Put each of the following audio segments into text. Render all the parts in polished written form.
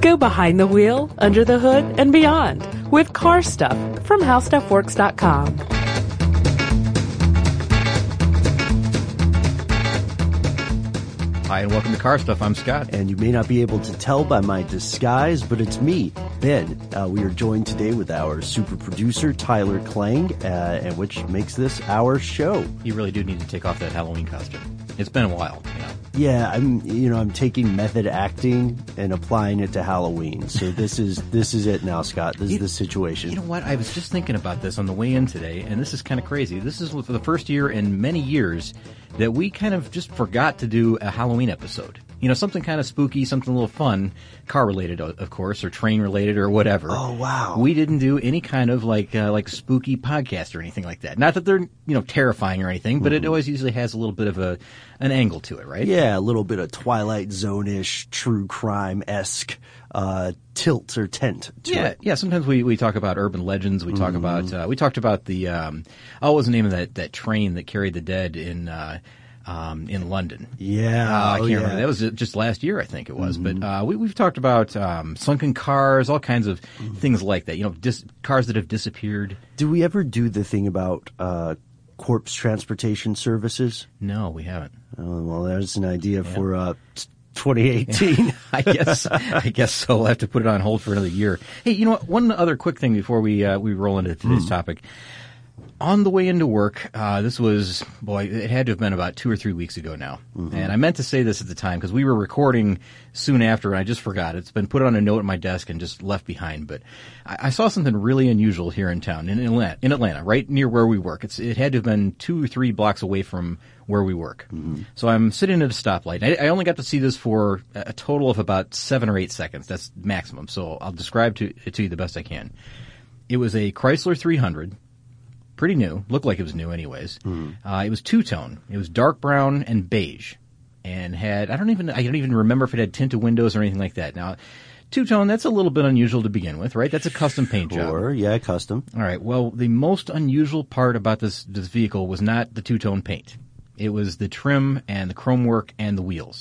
Go behind the wheel, under the hood, and beyond with Car Stuff from HowStuffWorks.com. Hi, and welcome to Car Stuff. I'm Scott. And you may not be able to tell by my disguise, but it's me, Ben. We are joined today with our super producer, Tyler Klang, and which makes this our show. You really do need to take off that Halloween costume. It's been a while, you know. Yeah, I'm taking method acting and applying it to Halloween. So this is it now, Scott. This is the situation. You know what? I was just thinking about this on the way in today, and this is kind of crazy. This is for the first year in many years that we kind of just forgot to do a Halloween episode. You know, something kind of spooky, something a little fun, car-related, of course, or train-related, or whatever. Oh, wow. We didn't do any kind of like spooky podcast or anything like that. Not that they're, terrifying or anything, but it always usually has a little bit of an angle to it, right? Yeah, a little bit of Twilight Zone-ish, true crime-esque tilt or tent to it. Yeah. Sometimes we talk about urban legends. We talk about we talked about the what was the name of that train that carried the dead in London? Yeah, I can't remember. That was just last year, I think it was. But we've talked about sunken cars, all kinds of things like that. Cars that have disappeared. Do we ever do the thing about corpse transportation services? No, we haven't. Oh, well, there's an idea for 2018. I guess so. We'll have to put it on hold for another year. Hey, you know what? One other quick thing before we roll into today's topic. On the way into work, this was, it had to have been about 2 or 3 weeks ago now. And I meant to say this at the time because we were recording soon after and I just forgot. It's been put on a note at my desk and just left behind. But I saw something really unusual here in town, in Atlanta, right near where we work. It had to have been 2 or 3 blocks away from where we work. So I'm sitting at a stoplight. I only got to see this for a total of about 7 or 8 seconds. That's maximum. So I'll describe it to you the best I can. It was a Chrysler 300. Pretty new. Looked like it was new anyways. It was two-tone. It was dark brown and beige. And I don't even remember if it had tinted windows or anything like that. Now, two-tone, that's a little bit unusual to begin with, right? That's a custom paint job. Sure, yeah, custom. All right. Well, the most unusual part about this vehicle was not the two-tone paint. It was the trim and the chrome work and the wheels.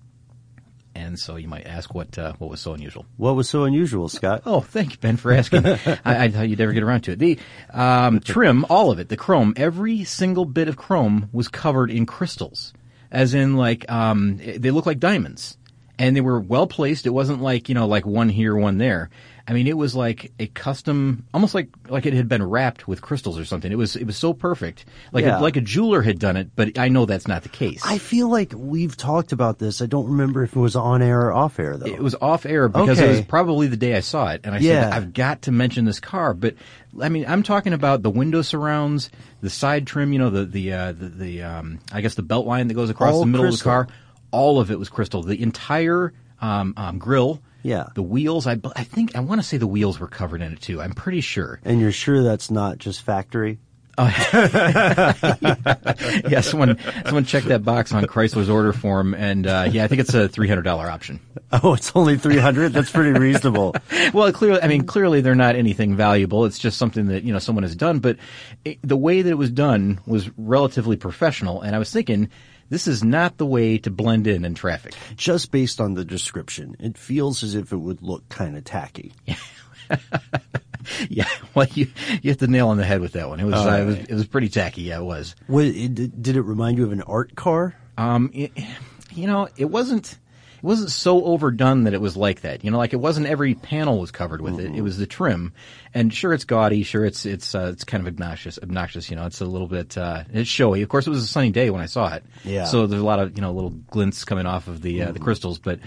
And so you might ask what was so unusual. What was so unusual, Scott? Oh, thank you, Ben, for asking. I thought you'd never get around to it. The trim, all of it, the chrome, every single bit of chrome was covered in crystals, as in they look like diamonds, and they were well placed. It wasn't like one here, one there. I mean, it was like a custom, almost like it had been wrapped with crystals or something. It was so perfect, like a jeweler had done it. But I know that's not the case. I feel like we've talked about this. I don't remember if it was on air or off air though. It was off air because it was probably the day I saw it, and I said I've got to mention this car. But I mean, I'm talking about the window surrounds, the side trim, I guess the belt line that goes across the middle of the car. All of it was crystal. The entire grille. Yeah. The wheels, I want to say the wheels were covered in it too. I'm pretty sure. And you're sure that's not just factory? Yeah, someone checked that box on Chrysler's order form, and I think it's a $300 option. Oh, it's only $300? That's pretty reasonable. Well, clearly they're not anything valuable. It's just something that someone has done. But the way that it was done was relatively professional, and I was thinking, this is not the way to blend in traffic. Just based on the description, it feels as if it would look kind of tacky. Yeah, well, you hit the nail on the head with that one. It was pretty tacky. Yeah, it was. Did it remind you of an art car? It wasn't so overdone that it was like that. Like it wasn't every panel was covered with it. It was the trim, and sure, it's gaudy. Sure, it's kind of obnoxious. It's a little bit it's showy. Of course, it was a sunny day when I saw it. Yeah. So there's a lot of little glints coming off of the crystals, but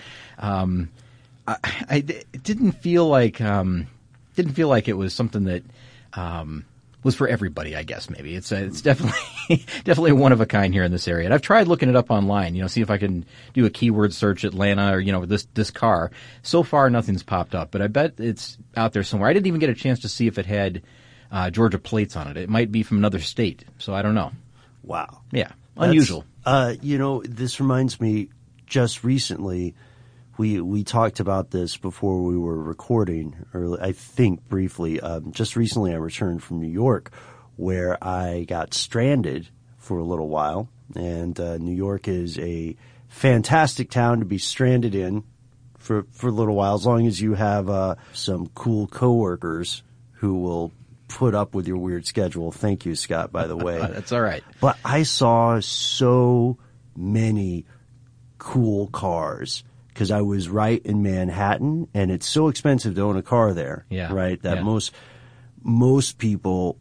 it didn't feel like it was something that was for everybody, I guess. Maybe it's definitely one of a kind here in this area. And I've tried looking it up online, see if I can do a keyword search Atlanta or this car. So far, nothing's popped up, but I bet it's out there somewhere. I didn't even get a chance to see if it had Georgia plates on it. It might be from another state, so I don't know. Wow. Yeah, unusual. This reminds me. Just recently, we talked about this before we were recording, or I think briefly. Just recently I returned from New York, where I got stranded for a little while. And New York is a fantastic town to be stranded in for a little while, as long as you have some cool coworkers who will put up with your weird schedule. Thank you, Scott, by the way. That's all right. But I saw so many cool cars because I was right in Manhattan, and it's so expensive to own a car there. Yeah. Right. That Yeah. most people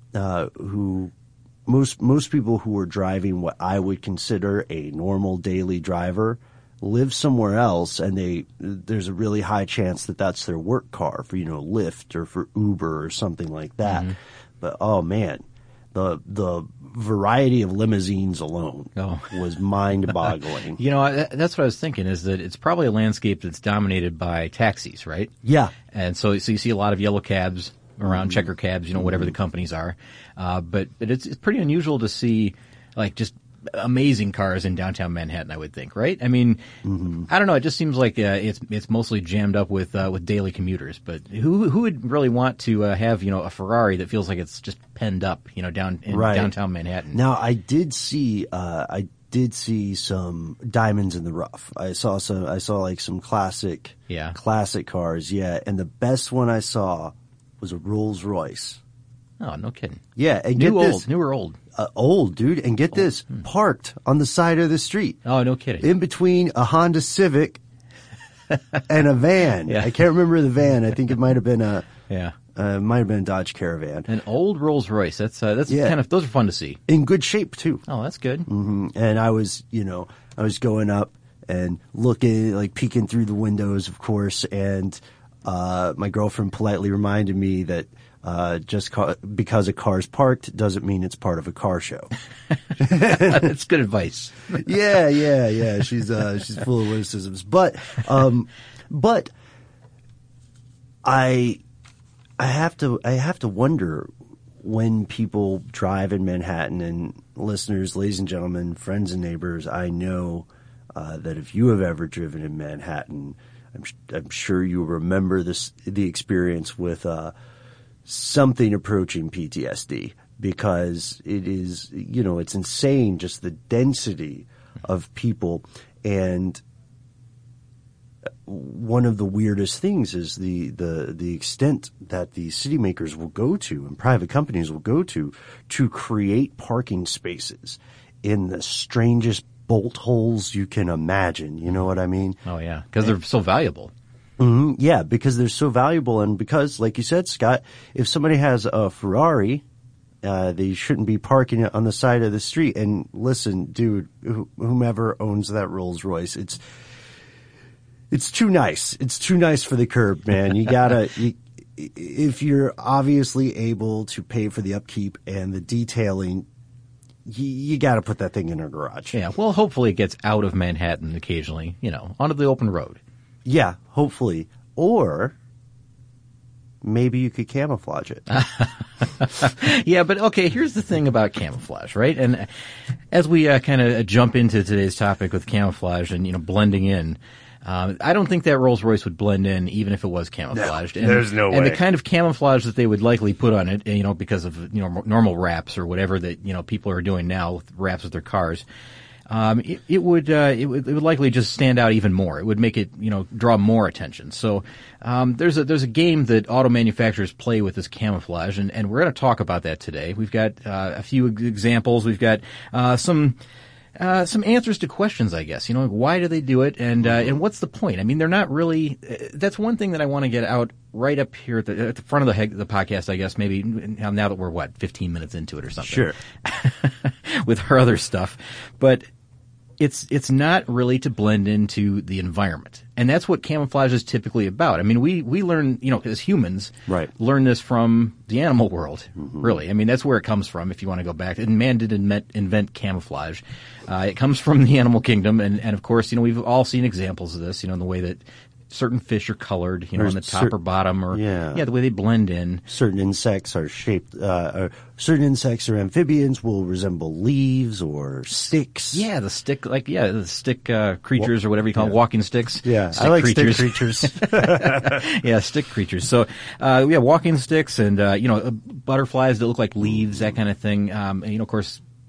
most people who are driving what I would consider a normal daily driver live somewhere else, and there's a really high chance that that's their work car for, Lyft or for Uber or something like that. Mm-hmm. But oh man, the variety of limousines alone was mind-boggling. That's what I was thinking, is that it's probably a landscape that's dominated by taxis, right? Yeah. And so you see a lot of yellow cabs around, checker cabs, whatever the companies are. But it's pretty unusual to see, like, just amazing cars in downtown Manhattan, I would think, right? I mean, I don't know. It just seems like it's mostly jammed up with daily commuters. But who would really want to have a Ferrari that feels like it's just penned up, down in downtown Manhattan? Now, I did see some diamonds in the rough. I saw like some classic cars, and the best one I saw was a Rolls Royce. Oh, no kidding. Yeah, and new or old? Old, dude. And get this, parked on the side of the street. Oh, no kidding. In between a Honda Civic and a van. Yeah. I can't remember the van. I think it might have been a Dodge Caravan. An old Rolls Royce. That's kind of, those are fun to see. In good shape too. Oh, that's good. Mm-hmm. And I was going up and looking, like peeking through the windows, of course, and my girlfriend politely reminded me that because a car's parked doesn't mean it's part of a car show. That's good advice. Yeah. She's full of witticisms, but I have to wonder, when people drive in Manhattan, and listeners, ladies and gentlemen, friends and neighbors, I know that if you have ever driven in Manhattan, I'm sure you remember the experience with something approaching PTSD, because it is, it's insane, just the density of people. And one of the weirdest things is the extent that the city makers will go to, and private companies will go to create parking spaces in the strangest bolt holes you can imagine. You know what I mean? Oh yeah, because they're so valuable. Mm-hmm. Yeah, because they're so valuable, and because, like you said, Scott, if somebody has a Ferrari, they shouldn't be parking it on the side of the street. And listen, dude, whomever owns that Rolls Royce, it's too nice. It's too nice for the curb, man. You gotta, if you're obviously able to pay for the upkeep and the detailing, you gotta put that thing in a garage. Yeah, well, hopefully it gets out of Manhattan occasionally, onto the open road. Yeah, hopefully. Or maybe you could camouflage it. Yeah, but okay, here's the thing about camouflage, right? And as we kind of jump into today's topic with camouflage and, blending in, I don't think that Rolls Royce would blend in even if it was camouflaged. No, there's no way. And the kind of camouflage that they would likely put on it, because of, normal wraps or whatever that, people are doing now with wraps with their cars, it would likely just stand out even more. It would make it, draw more attention. So, there's a game that auto manufacturers play with this camouflage, and we're going to talk about that today. We've got, a few examples. We've got, some answers to questions, I guess. Why do they do it, and what's the point? I mean, they're not really. That's one thing that I want to get out right up here at the front of the podcast, I guess. Maybe now that we're 15 minutes into it or something. Sure. With her other stuff, but it's not really to blend into the environment, and that's what camouflage is typically about. I mean, we learn, as humans, learn this from the animal world. Mm-hmm. Really, I mean, that's where it comes from. If you want to go back, and man did invent camouflage. It comes from the animal kingdom, and of course, we've all seen examples of this. In the way that certain fish are colored, on the top or bottom, or the way they blend in. Certain insects are shaped. Certain insects or amphibians will resemble leaves or sticks. Yeah, the stick, the stick creatures or whatever you call them, walking sticks. Yeah, stick I like creatures. stick creatures. Yeah, stick creatures. So we have walking sticks and butterflies that look like leaves, that kind of thing. And of course,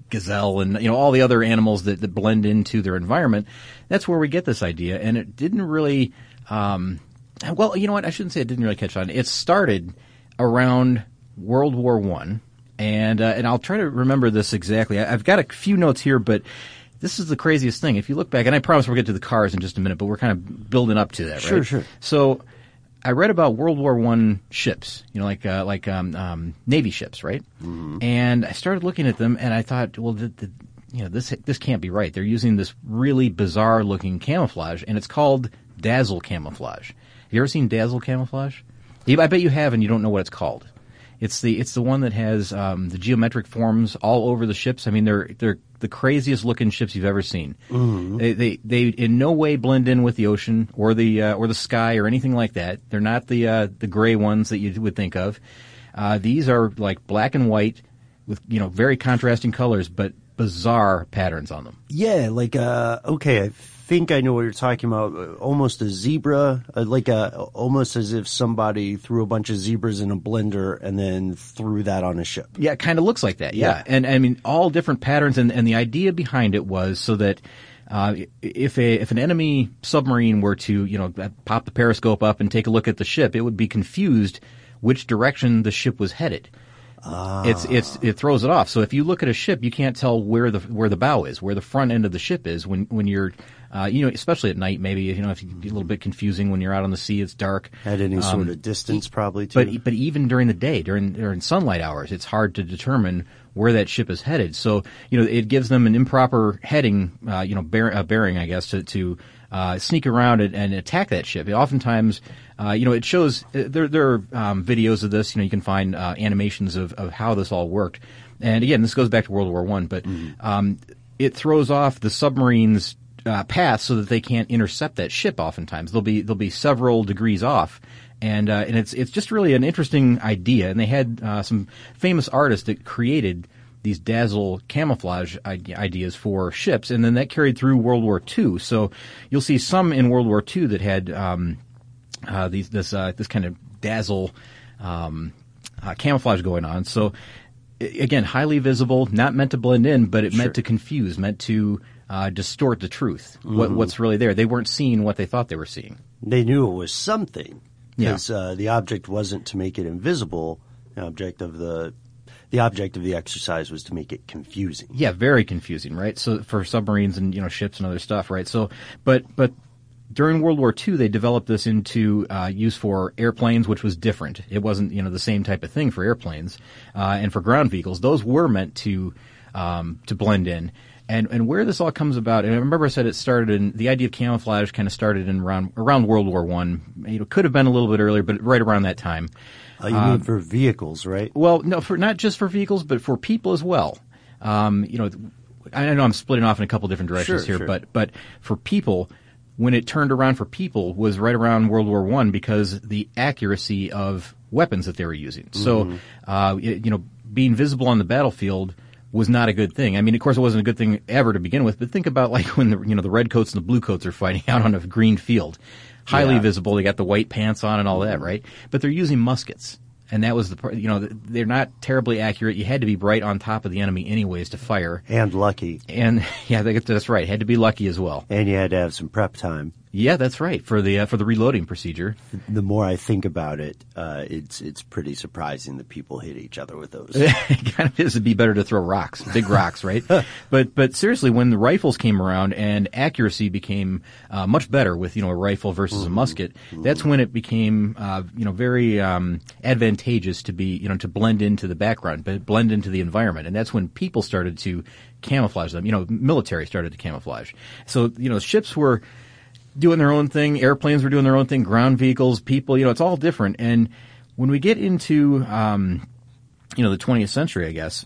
gazelle and, all the other animals that blend into their environment. That's where we get this idea. And it didn't really, well, you know what? I shouldn't say it didn't really catch on. It started around World War I. And I'll try to remember this exactly. I've got a few notes here, but this is the craziest thing. If you look back, and I promise we'll get to the cars in just a minute, but we're kind of building up to that, right? Sure. So I read about World War I ships, like Navy ships, right? Mm-hmm. And I started looking at them, and I thought, well, this can't be right. They're using this really bizarre looking camouflage, and it's called dazzle camouflage. Have you ever seen dazzle camouflage? I bet you have, and you don't know what it's called. It's the one that has the geometric forms all over the ships. I mean, they're the craziest looking ships you've ever seen. Mm-hmm. They in no way blend in with the ocean or the sky or anything like that. They're not the gray ones that you would think of. These are like black and white with very contrasting colors, but bizarre patterns on them. Yeah, like okay, I think I know what you're talking about. Almost a zebra, almost as if somebody threw a bunch of zebras in a blender and then threw that on a ship. Yeah, it kind of looks like that. Yeah. And I mean, all different patterns, and the idea behind it was so that if an enemy submarine were to pop the periscope up and take a look at the ship, it would be confused which direction the ship was headed. It throws it off. So if you look at a ship, you can't tell where the bow is, where the front end of the ship is when you're, especially at night, maybe, if you get a little bit confusing when you're out on the sea, it's dark. At any sort of distance, probably, too. But even during the day, during sunlight hours, it's hard to determine where that ship is headed. So, it gives them an improper heading, bearing, I guess, to sneak around and attack that ship. Oftentimes, it shows there are videos of this. You can find animations of how this all worked. And again, this goes back to World War I, but it throws off the submarine's path so that they can't intercept that ship. Oftentimes, they'll be several degrees off. And it's just really an interesting idea. And they had some famous artists that created these dazzle camouflage ideas for ships, and then that carried through World War II. So you'll see some in World War II that had this kind of dazzle camouflage going on. So again, highly visible, not meant to blend in, but it meant to confuse, meant to distort the truth. Mm-hmm. What's really there? They weren't seeing what they thought they were seeing. They knew it was something because the object wasn't to make it invisible. The object of the exercise was to make it confusing. Yeah, very confusing, right? So for submarines and ships and other stuff, right? So, but during World War II, they developed this into use for airplanes, which was different. It wasn't the same type of thing for airplanes, and for ground vehicles, those were meant to blend in. And where this all comes about, and I remember I said the idea of camouflage kind of started in around World War I. It could have been a little bit earlier, but right around that time. You mean for vehicles, right? Well, no, not just for vehicles, but for people as well. I know I'm splitting off in a couple different directions here, but for people, when it turned around for people was right around World War I because the accuracy of weapons that they were using. Mm-hmm. So, being visible on the battlefield was not a good thing. I mean, of course, it wasn't a good thing ever to begin with, but think about like when the red coats and the blue coats are fighting out on a green field. Highly visible. They got the white pants on and all that, right? But they're using muskets. And that was they're not terribly accurate. You had to be right on top of the enemy anyways to fire. And lucky. And yeah, that's right. Had to be lucky as well. And you had to have some prep time. Yeah, that's right. For the reloading procedure. The more I think about it, it's pretty surprising that people hit each other with those. It kind of is. It'd be better to throw rocks, big rocks, right? But seriously, when the rifles came around and accuracy became much better with a rifle versus a musket, that's when it became very advantageous to be to blend into the background, but blend into the environment, and that's when people started to camouflage them. Military started to camouflage. So ships were doing their own thing, airplanes were doing their own thing, ground vehicles, people, it's all different. And when we get into, the 20th century, I guess,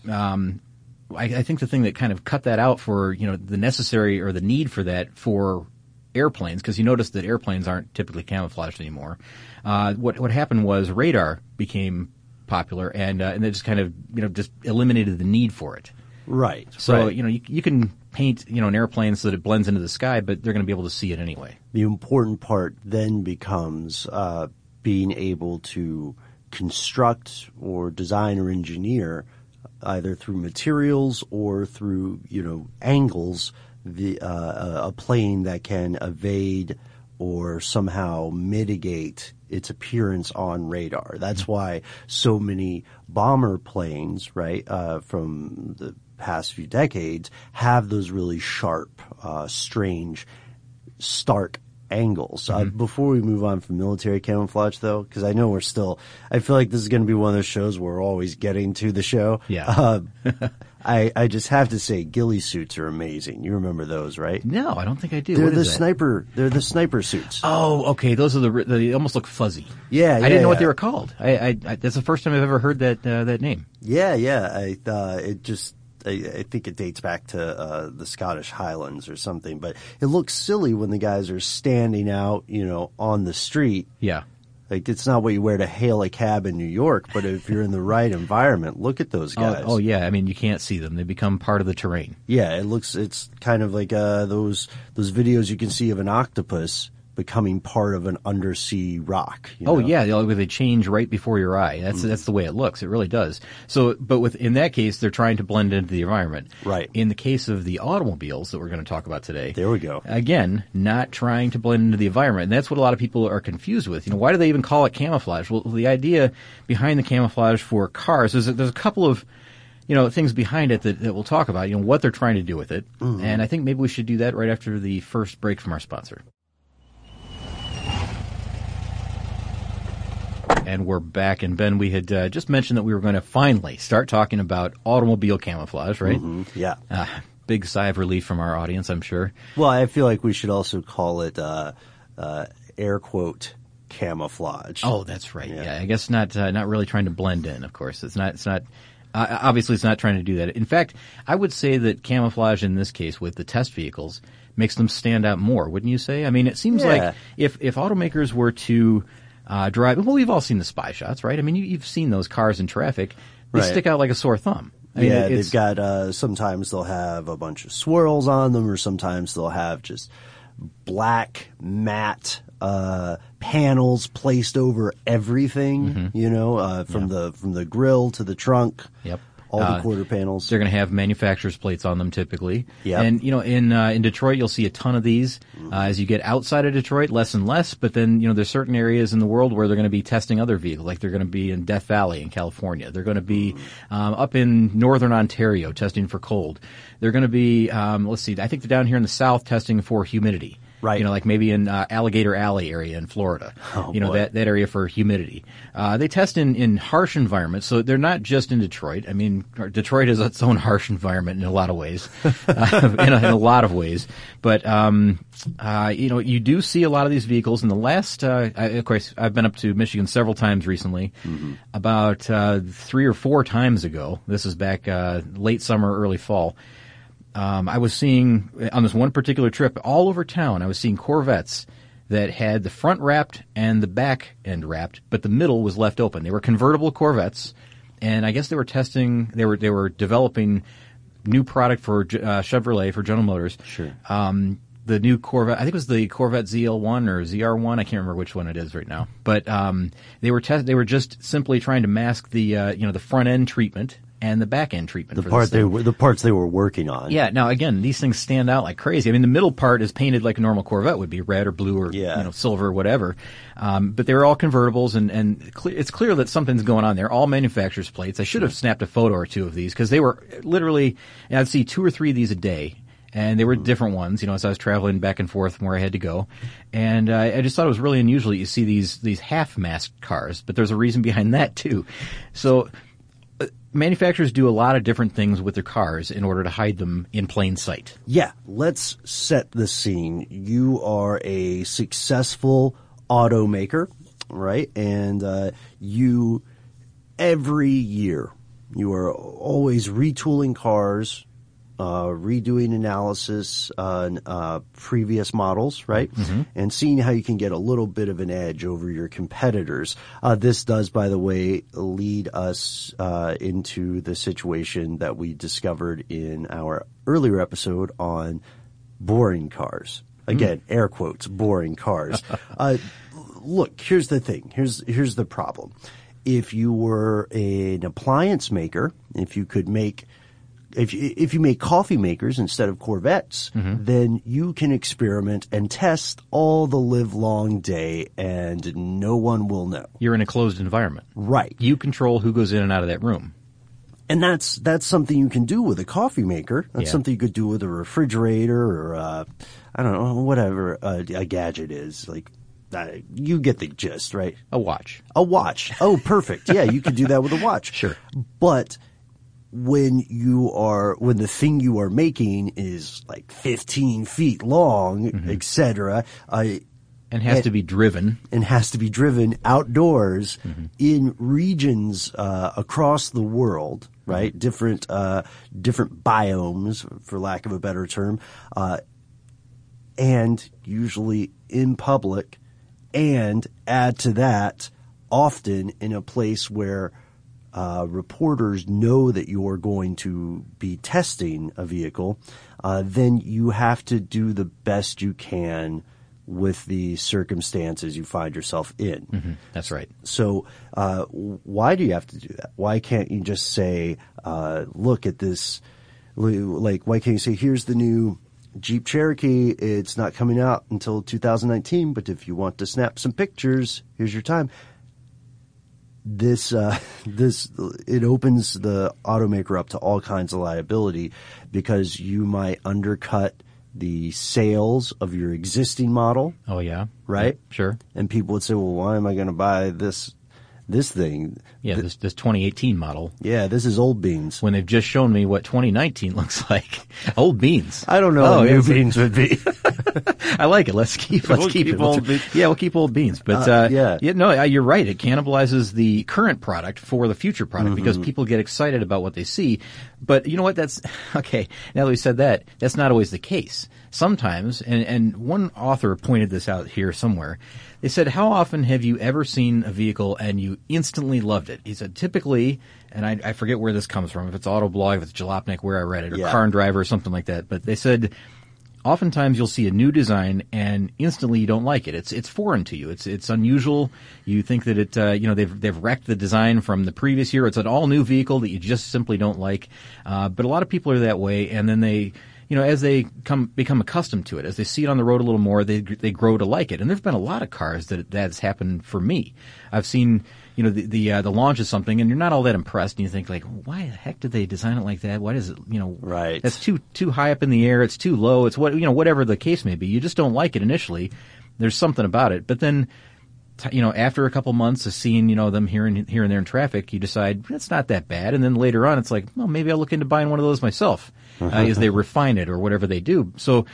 I think the thing that kind of cut that out for, the necessary or the need for that for airplanes, because you notice that airplanes aren't typically camouflaged anymore. What happened was radar became popular and they just kind of, just eliminated the need for it. Right. So, you can paint, an airplane so that it blends into the sky, but they're going to be able to see it anyway. The important part then becomes being able to construct or design or engineer either through materials or through, angles, a plane that can evade or somehow mitigate its appearance on radar. That's why so many bomber planes, right, from the past few decades have those really sharp, strange, stark angles. Before we move on from military camouflage, though, because I know I feel like this is going to be one of those shows where we're always getting to the show. Yeah. I just have to say, ghillie suits are amazing. You remember those, right? No, I don't think I do. They're What the is that? sniper. They're the sniper suits. Oh, okay. Those are they almost look fuzzy. Yeah, I didn't know what yeah. they were called. I that's the first time I've ever heard that name. Yeah. I think it dates back to the Scottish Highlands or something, but it looks silly when the guys are standing out, on the street. Yeah. Like, it's not what you wear to hail a cab in New York, but if you're in the right environment, look at those guys. Oh, yeah. I mean, you can't see them. They become part of the terrain. Yeah, it's kind of like those videos you can see of an octopus becoming part of an undersea rock. Yeah, they change right before your eye. That's the way it looks. It really does. So, but in that case, they're trying to blend into the environment. Right. In the case of the automobiles that we're going to talk about today, there we go. Again, not trying to blend into the environment, and that's what a lot of people are confused with. Why do they even call it camouflage? Well, the idea behind the camouflage for cars there's a couple of things behind it that we'll talk about. What they're trying to do with it, and I think maybe we should do that right after the first break from our sponsor. And we're back. And Ben, we had just mentioned that we were going to finally start talking about automobile camouflage, right? Mm-hmm. Yeah. Big sigh of relief from our audience, I'm sure. Well, I feel like we should also call it air quote camouflage. Oh, that's right. Yeah, I guess not really trying to blend in. Of course, it's not. Obviously, it's not trying to do that. In fact, I would say that camouflage in this case with the test vehicles makes them stand out more. Wouldn't you say? I mean, it seems like if automakers were to drive. Well, we've all seen the spy shots, right? I mean, you've seen those cars in traffic. They stick out like a sore thumb. I mean, they've got, sometimes they'll have a bunch of swirls on them, or sometimes they'll have just black, matte, panels placed over everything, from the grill to the trunk. Yep. All the quarter panels. They're going to have manufacturer's plates on them typically. Yep. And, in Detroit, you'll see a ton of these. As you get outside of Detroit, less and less. But then, there's certain areas in the world where they're going to be testing other vehicles. Like they're going to be in Death Valley in California. They're going to be up in northern Ontario testing for cold. They're going to be, let's see, I think they're down here in the south testing for humidity. Right. Like maybe in Alligator Alley area in Florida. Boy. That area for humidity. They test in harsh environments, so they're not just in Detroit. I mean, Detroit is its own harsh environment in a lot of ways, in a lot of ways. But you do see a lot of these vehicles. In the last, of course, I've been up to Michigan several times recently. About 3 or 4 times ago. This is back late summer, early fall. I was seeing, on this one particular trip, all over town, I was seeing Corvettes that had the front wrapped and the back end wrapped, but the middle was left open. They were convertible Corvettes, and I guess they were developing new product for Chevrolet, for General Motors. Sure. The new Corvette, I think it was the Corvette ZL1 or ZR1, I can't remember which one it is right now. But they were just simply trying to mask the the front end treatment and the back end treatment. The parts they were working on. Yeah. Now again, these things stand out like crazy. I mean, the middle part is painted like a normal Corvette would be, red or blue or silver or whatever. But they were all convertibles, and it's clear that something's going on there. All manufacturer's plates. I should have snapped a photo or two of these because they were literally. I'd see 2 or 3 of these a day. And they were different ones, as I was traveling back and forth from where I had to go. And I just thought it was really unusual that you see these half-masked cars, but there's a reason behind that, too. So manufacturers do a lot of different things with their cars in order to hide them in plain sight. Yeah, let's set the scene. You are a successful automaker, right? And you, every year, you are always retooling cars, redoing analysis on previous models, right? And seeing how you can get a little bit of an edge over your competitors. This does, by the way, lead us into the situation that we discovered in our earlier episode on boring cars. Again, air quotes, boring cars. Look, here's the thing. Here's the problem. if you were an appliance maker, if you could make, if you make coffee makers instead of Corvettes, then you can experiment and test all the live long day and no one will know. You're in a closed environment. Right. You control who goes in and out of that room. And that's something you can do with a coffee maker. That's something you could do with a refrigerator or, I don't know, whatever a gadget is. Like, you get the gist, right? A watch. A watch. Oh, perfect. Yeah, you could do that with a watch. Sure. But when the thing you are making is like 15 feet long, etc., and has to be driven. And has to be driven outdoors in regions across the world, right? Different biomes, for lack of a better term, and usually in public, and add to that, often in a place where reporters know that you're going to be testing a vehicle, then you have to do the best you can with the circumstances you find yourself in. That's right. So why do you have to do that? Why can't you just say, look at this, like, why can't you say, here's the new Jeep Cherokee, it's not coming out until 2019, but if you want to snap some pictures, here's your time. It opens the automaker up to all kinds of liability because you might undercut the sales of your existing model. Oh, yeah. Right? Yeah, sure. And people would say, well, why am I going to buy this thing? Yeah, this 2018 model. Yeah, this is old beans. When they've just shown me what 2019 looks like. Old beans. I don't know what new beans would be. I like it. Let's keep it. Old beans. Yeah, we'll keep old beans. But you're right. It cannibalizes the current product for the future product because people get excited about what they see. But you know what? That's okay. Now that we said that, that's not always the case. Sometimes, and one author pointed this out here somewhere. They said, how often have you ever seen a vehicle and you instantly loved it? He said, typically, and I forget where this comes from, if it's Autoblog, if it's Jalopnik, where I read it, or Car and Driver or something like that. But they said, oftentimes you'll see a new design and instantly you don't like it. It's foreign to you. It's unusual. You think that they've wrecked the design from the previous year. It's an all new vehicle that you just simply don't like. But a lot of people are that way, and then they, as they become accustomed to it, as they see it on the road a little more, they grow to like it. And there's been a lot of cars that's happened for me. I've seen, the launch of something, and you're not all that impressed, and you think, like, why the heck did they design it like that? Why does it, right? That's too high up in the air. It's too low. It's whatever the case may be. You just don't like it initially. There's something about it, but then, after a couple months of seeing, them here and there in traffic, you decide it's not that bad. And then later on, it's like, well, maybe I'll look into buying one of those myself, as they refine it or whatever they do. So,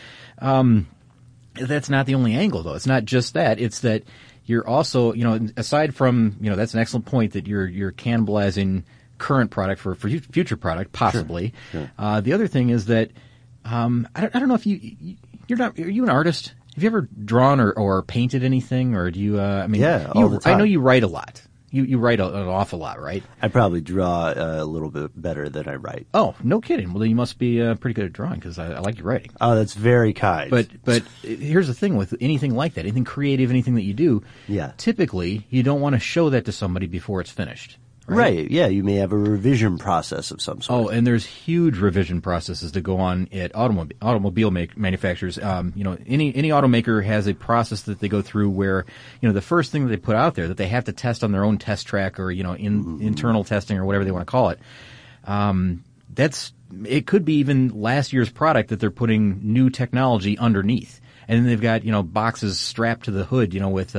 that's not the only angle, though. It's not just that. It's that you're also, aside from, that's an excellent point that you're cannibalizing current product for future product, possibly. Sure. The other thing is that, I don't know if are you an artist? Have you ever drawn or painted anything, or do you? Yeah, all the time. I know you write a lot. You write an awful lot, right? I probably draw a little bit better than I write. Oh, no kidding. Well, then you must be pretty good at drawing because I like your writing. Oh, that's very kind. But here's the thing with anything like that, anything creative, anything that you do. Yeah. Typically, you don't want to show that to somebody before it's finished. Right. Yeah, you may have a revision process of some sort. Oh, and there's huge revision processes that go on at automobile manufacturers. Any automaker has a process that they go through where, the first thing that they put out there that they have to test on their own test track or, internal testing or whatever they want to call it. It could be even last year's product that they're putting new technology underneath. And then they've got, boxes strapped to the hood, with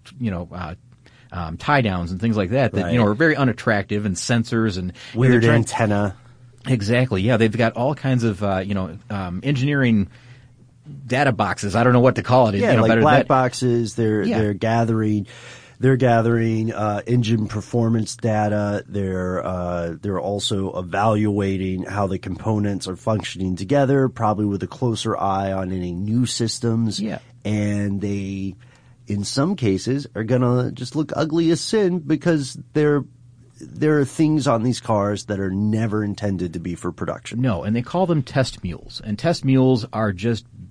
tie downs and things like that are very unattractive, and sensors and weird antenna. Exactly. Yeah, they've got all kinds of engineering data boxes. I don't know what to call it. Yeah, like black boxes. They're gathering engine performance data. They're also evaluating how the components are functioning together, probably with a closer eye on any new systems. Yeah, and they, in some cases, are gonna just look ugly as sin because there are things on these cars that are never intended to be for production. No, and they call them test mules. And test mules are just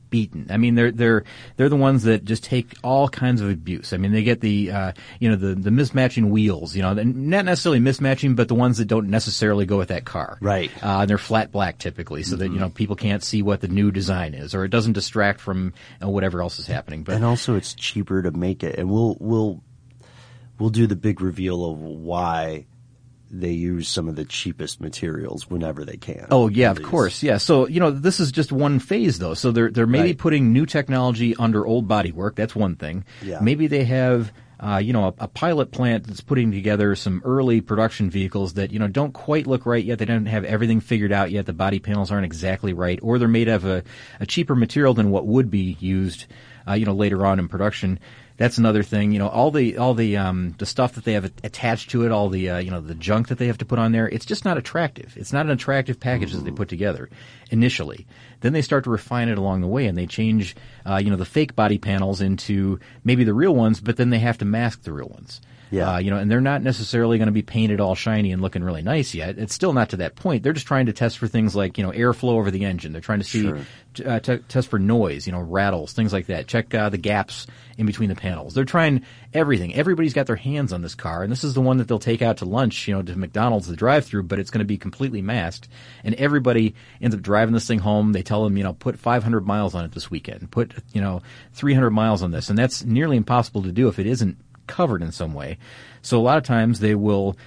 beaten. I mean, they're the ones that just take all kinds of abuse. I mean, they get the the mismatching wheels, not necessarily mismatching, but the ones that don't necessarily go with that car. Right. And they're flat black typically, so that people can't see what the new design is, or it doesn't distract from whatever else is happening. But and also, it's cheaper to make it, and we'll do the big reveal of why they use some of the cheapest materials whenever they can. Oh yeah, of course, yeah. So this is just one phase though. So they're maybe putting new technology under old bodywork. That's one thing. Yeah. Maybe they have a pilot plant that's putting together some early production vehicles that don't quite look right yet. They don't have everything figured out yet. The body panels aren't exactly right, or they're made of a cheaper material than what would be used later on in production. That's another thing. All the stuff that they have attached to it, all the the junk that they have to put on there, it's just not attractive. It's not an attractive package that they put together initially. Then they start to refine it along the way, and they change the fake body panels into maybe the real ones, but then they have to mask the real ones. Yeah. And they're not necessarily going to be painted all shiny and looking really nice yet. It's still not to that point. They're just trying to test for things like, airflow over the engine. They're trying to see, test for noise, rattles, things like that. Check the gaps in between the panels. They're trying everything. Everybody's got their hands on this car, and this is the one that they'll take out to lunch, to McDonald's, the drive-thru, but it's going to be completely masked. And everybody ends up driving this thing home. They tell them, put 500 miles on it this weekend. Put, 300 miles on this. And that's nearly impossible to do if it isn't covered in some way. So a lot of times they will,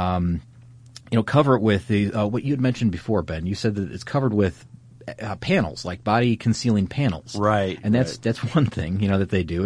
cover it with the what you had mentioned before, Ben. You said that it's covered with panels, like body concealing panels. Right. And that's one thing, that they do.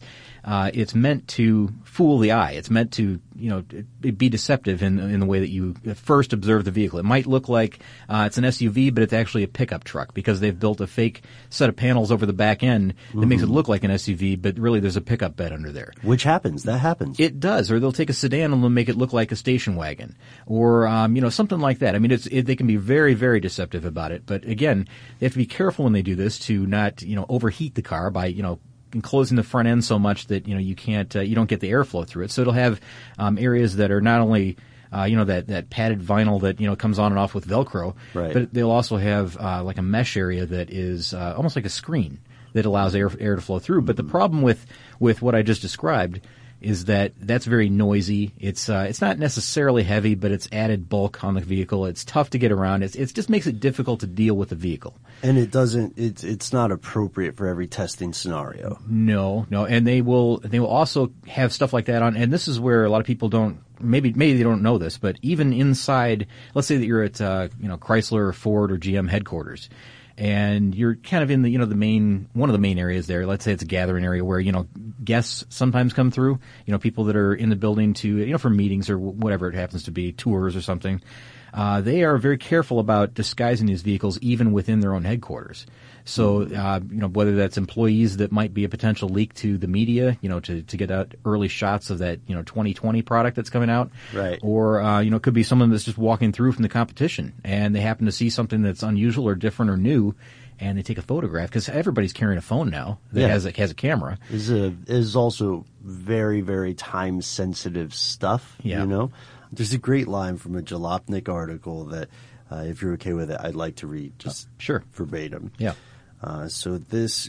It's meant to fool the eye. It's meant to, be deceptive in the way that you first observe the vehicle. It might look like it's an SUV, but it's actually a pickup truck because they've built a fake set of panels over the back end that makes it look like an SUV, but really there's a pickup bed under there. Which happens. That happens. It does. Or they'll take a sedan and they'll make it look like a station wagon, or something like that. I mean, they can be very, very deceptive about it. But again, they have to be careful when they do this to not overheat the car by enclosing the front end so much that you can't you don't get the airflow through it. So it'll have areas that are not only that padded vinyl that comes on and off with Velcro, right, but they'll also have like a mesh area that is almost like a screen that allows air to flow through. But the problem with what I just described is that that's very noisy. It's not necessarily heavy, but it's added bulk on the vehicle. It's tough to get around. It just makes it difficult to deal with the vehicle. And it's not appropriate for every testing scenario. No. And they will also have stuff like that on, and this is where a lot of people maybe they don't know this, but even inside, let's say that you're at Chrysler or Ford or GM headquarters, and you're kind of in the one of the main areas there. Let's say it's a gathering area where guests sometimes come through, people that are in the building to for meetings or whatever it happens to be, tours or something. They are very careful about disguising these vehicles even within their own headquarters. So, whether that's employees that might be a potential leak to the media, to get out early shots of that, 2020 product that's coming out. Right. Or, it could be someone that's just walking through from the competition and they happen to see something that's unusual or different or new, and they take a photograph because everybody's carrying a phone now that has a camera. Is also very, very time sensitive stuff. Yeah. There's a great line from a Jalopnik article that, if you're okay with it, I'd like to read just sure, verbatim. Yeah. So this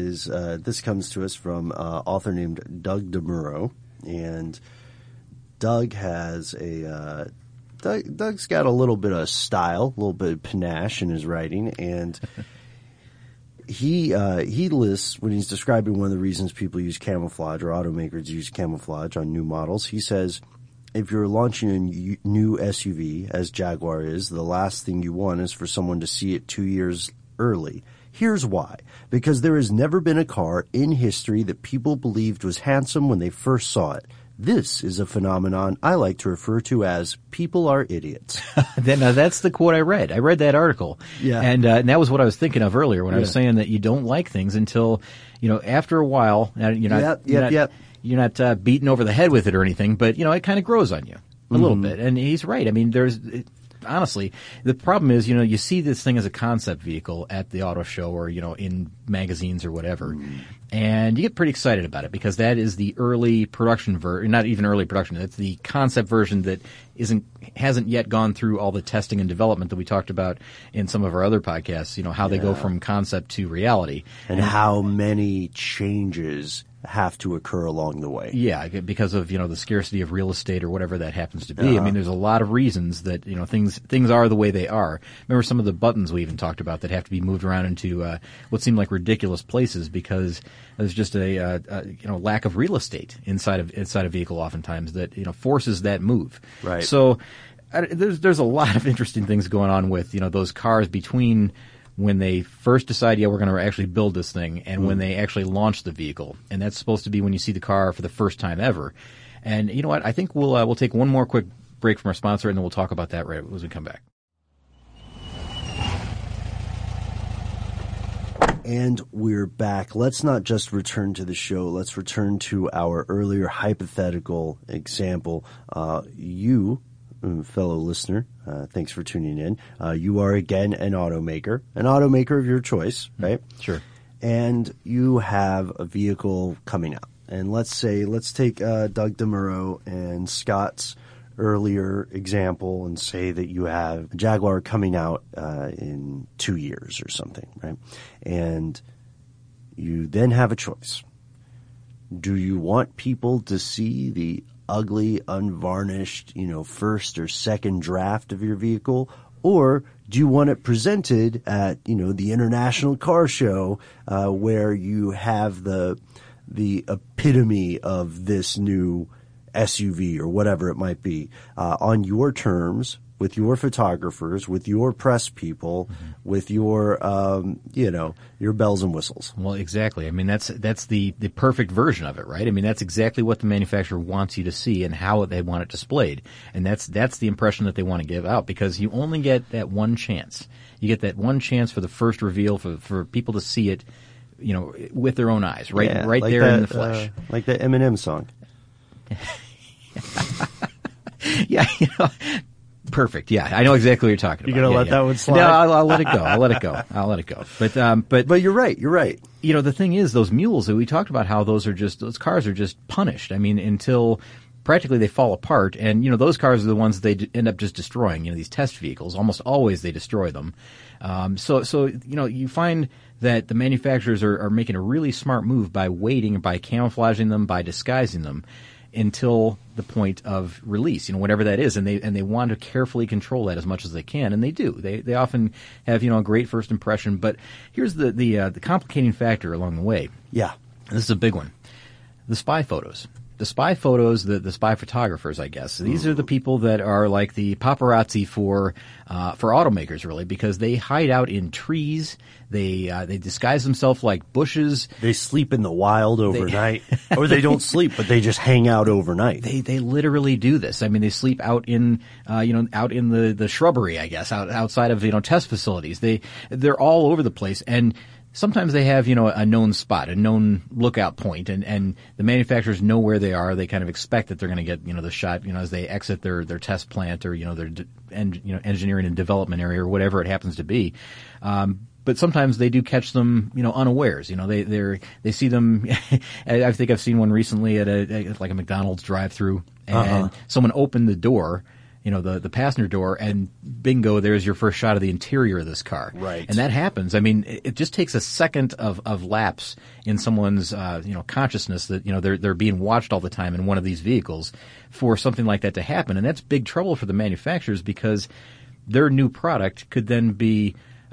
comes to us from author named Doug DeMuro, and Doug has Doug's got a little bit of style, a little bit of panache in his writing, and he lists, when he's describing one of the reasons people use camouflage or automakers use camouflage on new models, he says, if you're launching a new SUV, as Jaguar is, the last thing you want is for someone to see it 2 years early. Here's why. Because there has never been a car in history that people believed was handsome when they first saw it. This is a phenomenon I like to refer to as people are idiots. Now that's the quote I read. I read that article. Yeah. And that was what I was thinking of earlier when I was saying that you don't like things until, after a while, you're not beaten over the head with it or anything, but, it kind of grows on you a little bit. And he's right. I mean, honestly, the problem is, you see this thing as a concept vehicle at the auto show or, in magazines or whatever. And you get pretty excited about it because that is the early production not even early production. That's the concept version that hasn't yet gone through all the testing and development that we talked about in some of our other podcasts. You know, how they go from concept to reality. And how many changes have to occur along the way. Yeah, because of, the scarcity of real estate or whatever that happens to be. I mean, there's a lot of reasons that, things are the way they are. Remember some of the buttons we even talked about that have to be moved around into what seemed like ridiculous places because there's just a lack of real estate inside a vehicle oftentimes that, forces that move. Right. So there's a lot of interesting things going on with, those cars between when they first decide, we're going to actually build this thing, and when they actually launch the vehicle. And that's supposed to be when you see the car for the first time ever. And you know what? I think we'll take one more quick break from our sponsor, and then we'll talk about that right as we come back. And we're back. Let's not just return to the show. Let's return to our earlier hypothetical example. You, fellow listener, thanks for tuning in. You are again an automaker of your choice, right? Sure. And you have a vehicle coming out. And let's take Doug DeMuro and Scott's earlier example and say that you have a Jaguar coming out in 2 years or something, right? And you then have a choice. Do you want people to see the ugly, unvarnished, first or second draft of your vehicle? Or do you want it presented at, the International Car Show, where you have the epitome of this new SUV or whatever it might be, on your terms, with your photographers, with your press people, with your, your bells and whistles. Well, exactly. I mean, that's the perfect version of it, right? I mean, that's exactly what the manufacturer wants you to see and how they want it displayed. And that's the impression that they want to give out because you only get that one chance. You get that one chance for the first reveal for people to see it, with their own eyes, right like there that, in the flesh. Like the Eminem song. Yeah, perfect. Yeah, I know exactly what you're talking about. You're gonna let that one slide? No, I'll let it go. I'll let it go. But you're right. You're right. The thing is, those mules that we talked about, how those cars are just punished. I mean, until practically they fall apart, and those cars are the ones that they end up just destroying. These test vehicles, almost always they destroy them. So you find that the manufacturers are making a really smart move by waiting, by camouflaging them, by disguising them until the point of release, whatever that is, and they want to carefully control that as much as they can, and they do. They often have a great first impression, but here's the complicating factor along the way. Yeah, and this is a big one: the spy photos. The spy photos, the spy photographers, I guess. These are the people that are like the paparazzi for automakers, really, because they hide out in trees. They disguise themselves like bushes. They sleep in the wild overnight, or they don't sleep, but they just hang out overnight. They literally do this. I mean, they sleep out in out in the shrubbery, I guess, outside of test facilities. They're all over the place, and sometimes they have, a known spot, a known lookout point, and the manufacturers know where they are. They kind of expect that they're going to get, the shot, as they exit their test plant or, their engineering and development area or whatever it happens to be. But sometimes they do catch them, unawares. They see them. I think I've seen one recently at a McDonald's drive-through, and someone opened the door, the passenger door, and bingo, there's your first shot of the interior of this car. Right. And that happens. I mean, it just takes a second of lapse in someone's, consciousness that, they're being watched all the time in one of these vehicles for something like that to happen. And that's big trouble for the manufacturers because their new product could then be,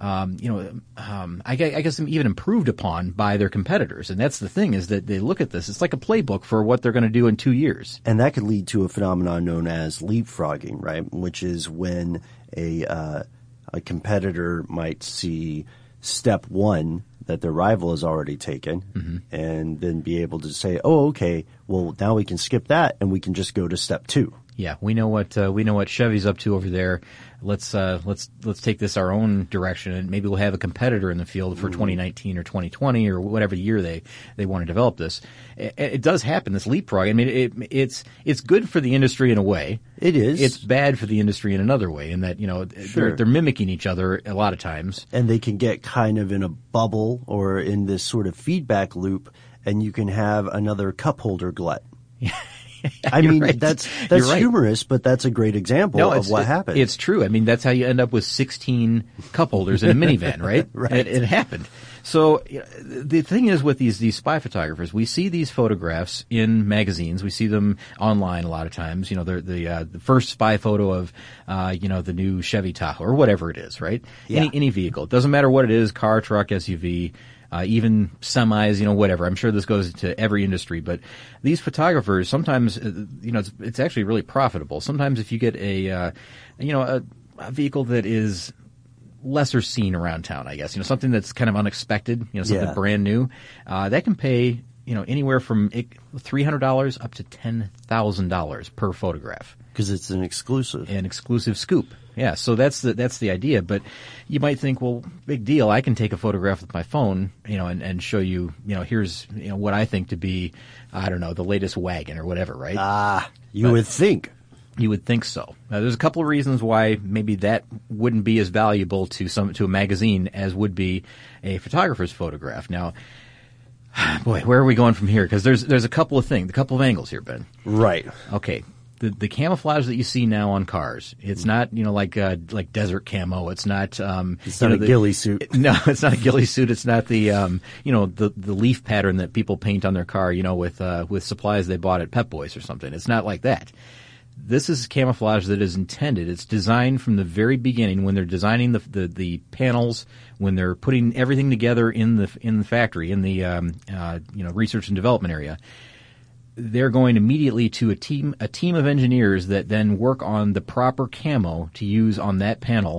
I guess even improved upon by their competitors. And that's the thing, is that they look at this. It's like a playbook for what they're going to do in 2 years. And that could lead to a phenomenon known as leapfrogging, right? Which is when a competitor might see step one that their rival has already taken, and then be able to say, oh, okay, well, now we can skip that and we can just go to step two. Yeah, we know what Chevy's up to over there. Let's take this our own direction, and maybe we'll have a competitor in the field for 2019 or 2020 or whatever year they want to develop this. It does happen, this leapfrog. I mean, it's good for the industry in a way. It is. It's bad for the industry in another way, in that they're mimicking each other a lot of times, and they can get kind of in a bubble or in this sort of feedback loop and you can have another cup holder glut. I mean, right. that's Right. humorous, but that's a great example of what happened. It's true. I mean, that's how you end up with 16 cup holders in a minivan, right? Right. It happened. So the thing is with these spy photographers, we see these photographs in magazines. We see them online a lot of times. You know, the first spy photo of, the new Chevy Tahoe or whatever it is, right? Yeah. Any vehicle. It doesn't matter what it is, car, truck, SUV. Even semis, whatever. I'm sure this goes to every industry, but these photographers sometimes, it's actually really profitable. Sometimes if you get a vehicle that is lesser seen around town, I guess, something that's kind of unexpected, something brand new, that can pay, anywhere from $300 up to $10,000 per photograph. Because it's an exclusive scoop. Yeah, so that's the idea. But you might think, well, big deal. I can take a photograph with my phone, and show you, here's, what I think to be, I don't know, the latest wagon or whatever, right? You would think. You would think so. There's a couple of reasons why maybe that wouldn't be as valuable to a magazine as would be a photographer's photograph. Now, boy, where are we going from here? Because there's a couple of angles here, Ben. Right. Okay. The camouflage that you see now on cars, it's not, like desert camo. It's not, it's not a ghillie suit. No, it's not a ghillie suit. It's not the, the leaf pattern that people paint on their car, with supplies they bought at Pep Boys or something. It's not like that. This is camouflage that is intended. It's designed from the very beginning when they're designing the panels, when they're putting everything together in the factory, in the, research and development area. They're going immediately to a team of engineers that then work on the proper camo to use on that panel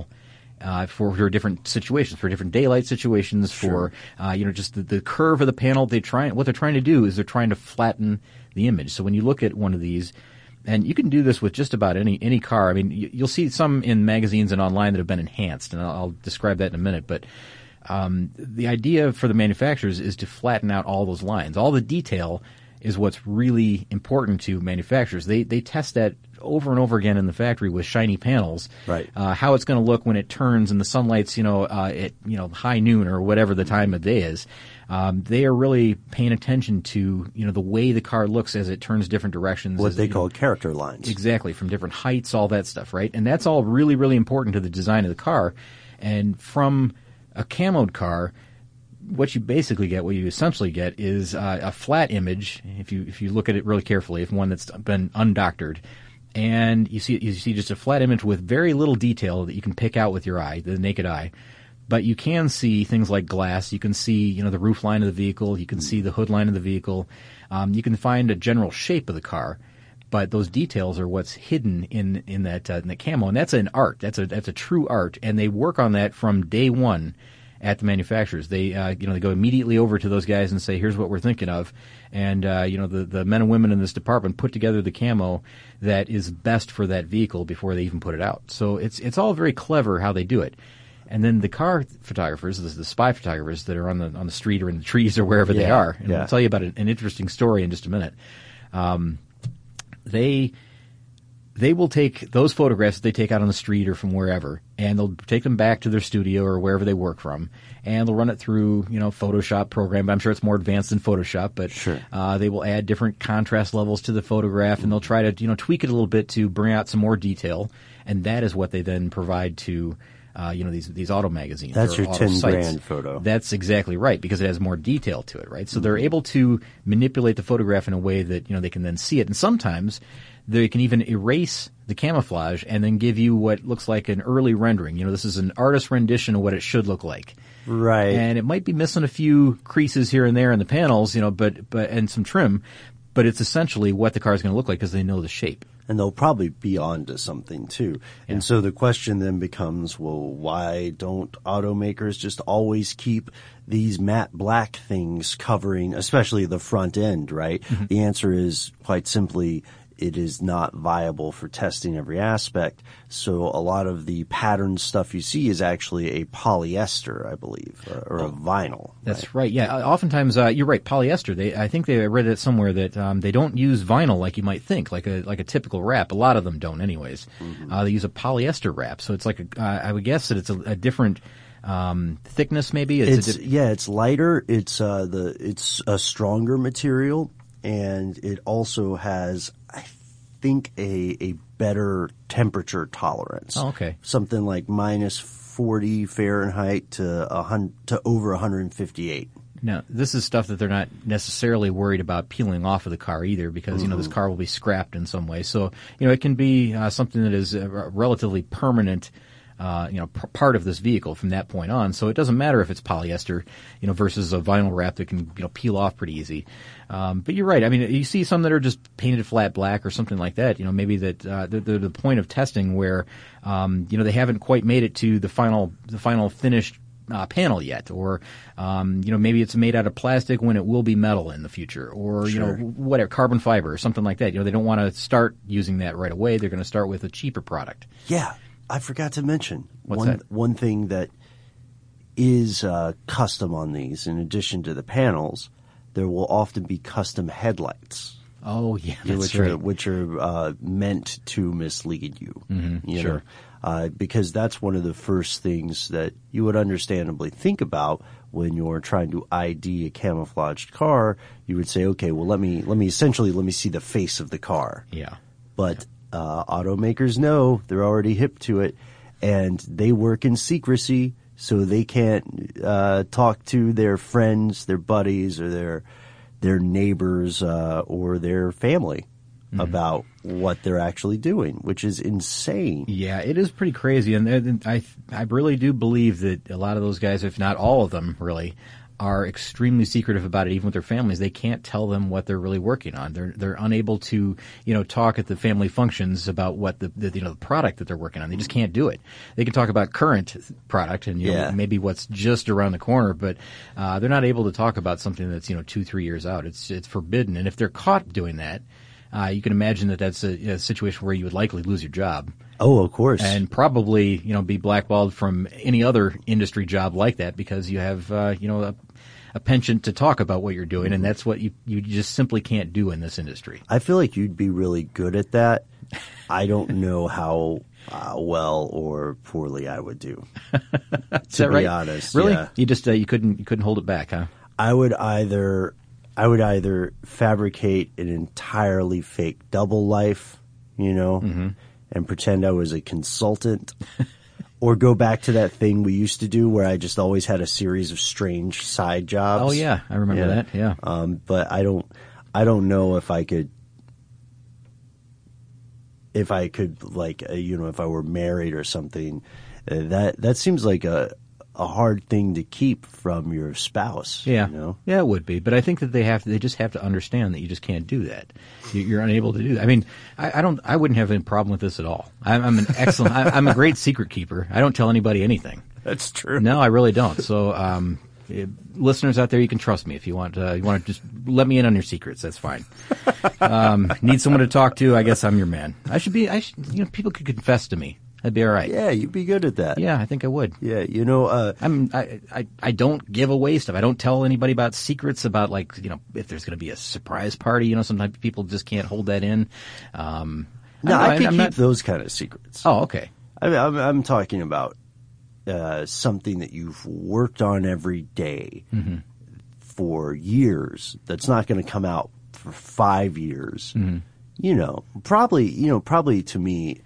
for different situations, for different daylight situations, Sure. for just the curve of the panel. What they're trying to do is they're trying to flatten the image. So when you look at one of these, and you can do this with just about any car. I mean, you'll see some in magazines and online that have been enhanced, and I'll describe that in a minute. But the idea for the manufacturers is to flatten out all those lines. All the detail is what's really important to manufacturers. They test that over and over again in the factory with shiny panels. Right. How it's going to look when it turns and the sunlight's, at high noon or whatever the time of day is. They are really paying attention to, the way the car looks as it turns different directions. What they call character lines. Exactly, from different heights, all that stuff, right? And that's all really, really important to the design of the car. And from a camoed car, what you essentially get is a flat image. If you look at it really carefully, if one that's been undoctored, and you see just a flat image with very little detail that you can pick out with your eye, the naked eye. But you can see things like glass. You can see, the roof line of the vehicle. You can see the hood line of the vehicle. You can find a general shape of the car. But those details are what's hidden in that the camo, and that's an art. That's a true art, and they work on that from day one at the manufacturers. They they go immediately over to those guys and say, here's what we're thinking of. And the men and women in this department put together the camo that is best for that vehicle before they even put it out. So it's all very clever how they do it. And then the car photographers, the spy photographers that are on the street or in the trees or wherever they are, and I'll tell you about an interesting story in just a minute. They will take those photographs that they take out on the street or from wherever, and they'll take them back to their studio or wherever they work from, and they'll run it through, Photoshop program. I'm sure it's more advanced than Photoshop, but sure. They will add different contrast levels to the photograph, and they'll try to, tweak it a little bit to bring out some more detail, and that is what they then provide to these auto magazines. That's your auto 10 sites. grand photo. That's exactly right, because it has more detail to it, right? So they're able to manipulate the photograph in a way that, they can then see it. And sometimes they can even erase the camouflage and then give you what looks like an early rendering. This is an artist rendition of what it should look like. Right. And it might be missing a few creases here and there in the panels, but and some trim, but it's essentially what the car is going to look like because they know the shape. And they'll probably be onto something too. Yeah. And so the question then becomes, well, why don't automakers just always keep these matte black things covering, especially the front end, right? Mm-hmm. The answer is quite simply, it is not viable for testing every aspect. So a lot of the pattern stuff you see is actually a polyester, I believe, or a vinyl. That's right. Yeah. Oftentimes, you're right. Polyester. I think I read it somewhere that they don't use vinyl like you might think, like a typical wrap. A lot of them don't, anyways. Mm-hmm. They use a polyester wrap. So it's like I would guess that it's a different thickness maybe? It's lighter. It's a stronger material, and it also has, I think, a better temperature tolerance. Oh, okay. Something like minus 40 Fahrenheit to over 158. Now, this is stuff that they're not necessarily worried about peeling off of the car either, because, this car will be scrapped in some way. So, it can be something that is a relatively permanent, part of this vehicle from that point on. So it doesn't matter if it's polyester, versus a vinyl wrap that can, peel off pretty easy. But you're right. I mean, you see some that are just painted flat black or something like that. Maybe that they're the point of testing where, they haven't quite made it to the final finished panel yet, or maybe it's made out of plastic when it will be metal in the future, or Sure. whatever, carbon fiber or something like that. They don't want to start using that right away. They're going to start with a cheaper product. Yeah, I forgot to mention What's that? One thing that is custom on these, in addition to the panels, there will often be custom headlights. Oh yeah, that's right. Which are meant to mislead you. You sure. know, because that's one of the first things that you would understandably think about when you're trying to ID a camouflaged car. You would say, okay, well, let me see the face of the car. Yeah. But automakers know, they're already hip to it, and they work in secrecy, so they can't talk to their friends, their buddies, or their neighbors or their family about what they're actually doing, which is insane. Yeah, it is pretty crazy, and I really do believe that a lot of those guys, if not all of them, really, are extremely secretive about it, even with their families. They can't tell them what they're really working on. They're unable to, talk at the family functions about what the product that they're working on. They just can't do it. They can talk about current product and maybe what's just around the corner, but they're not able to talk about something that's 2-3 years out. It's forbidden, and if they're caught doing that, you can imagine that that's a situation where you would likely lose your job. Oh, of course. And probably, be blackballed from any other industry job like that, because you have, a penchant to talk about what you're doing, and that's what you just simply can't do in this industry. I feel like you'd be really good at that. I don't know how well or poorly I would do. To be honest, really, yeah. You just you couldn't hold it back, huh? I would either fabricate an entirely fake double life, and pretend I was a consultant, or go back to that thing we used to do where I just always had a series of strange side jobs. Oh yeah, I remember that. Yeah. But I don't know if I could like, if I were married or something, that seems like a hard thing to keep from your spouse. Yeah. Yeah, it would be. But I think that they just have to understand that you just can't do that. You're unable to do that. I mean, I wouldn't have any problem with this at all. I'm an excellent, I'm a great secret keeper. I don't tell anybody anything. That's true. No, I really don't. So, listeners out there, you can trust me if you want to just let me in on your secrets. That's fine. Need someone to talk to? I guess I'm your man. People could confess to me. That'd be all right. Yeah, you'd be good at that. Yeah, I think I would. Yeah, I don't give away stuff. I don't tell anybody about secrets about, like, if there's going to be a surprise party. Sometimes people just can't hold that in. I can keep those kind of secrets. Oh, okay. I'm talking about something that you've worked on every day for years. That's not going to come out for 5 years. Probably to me.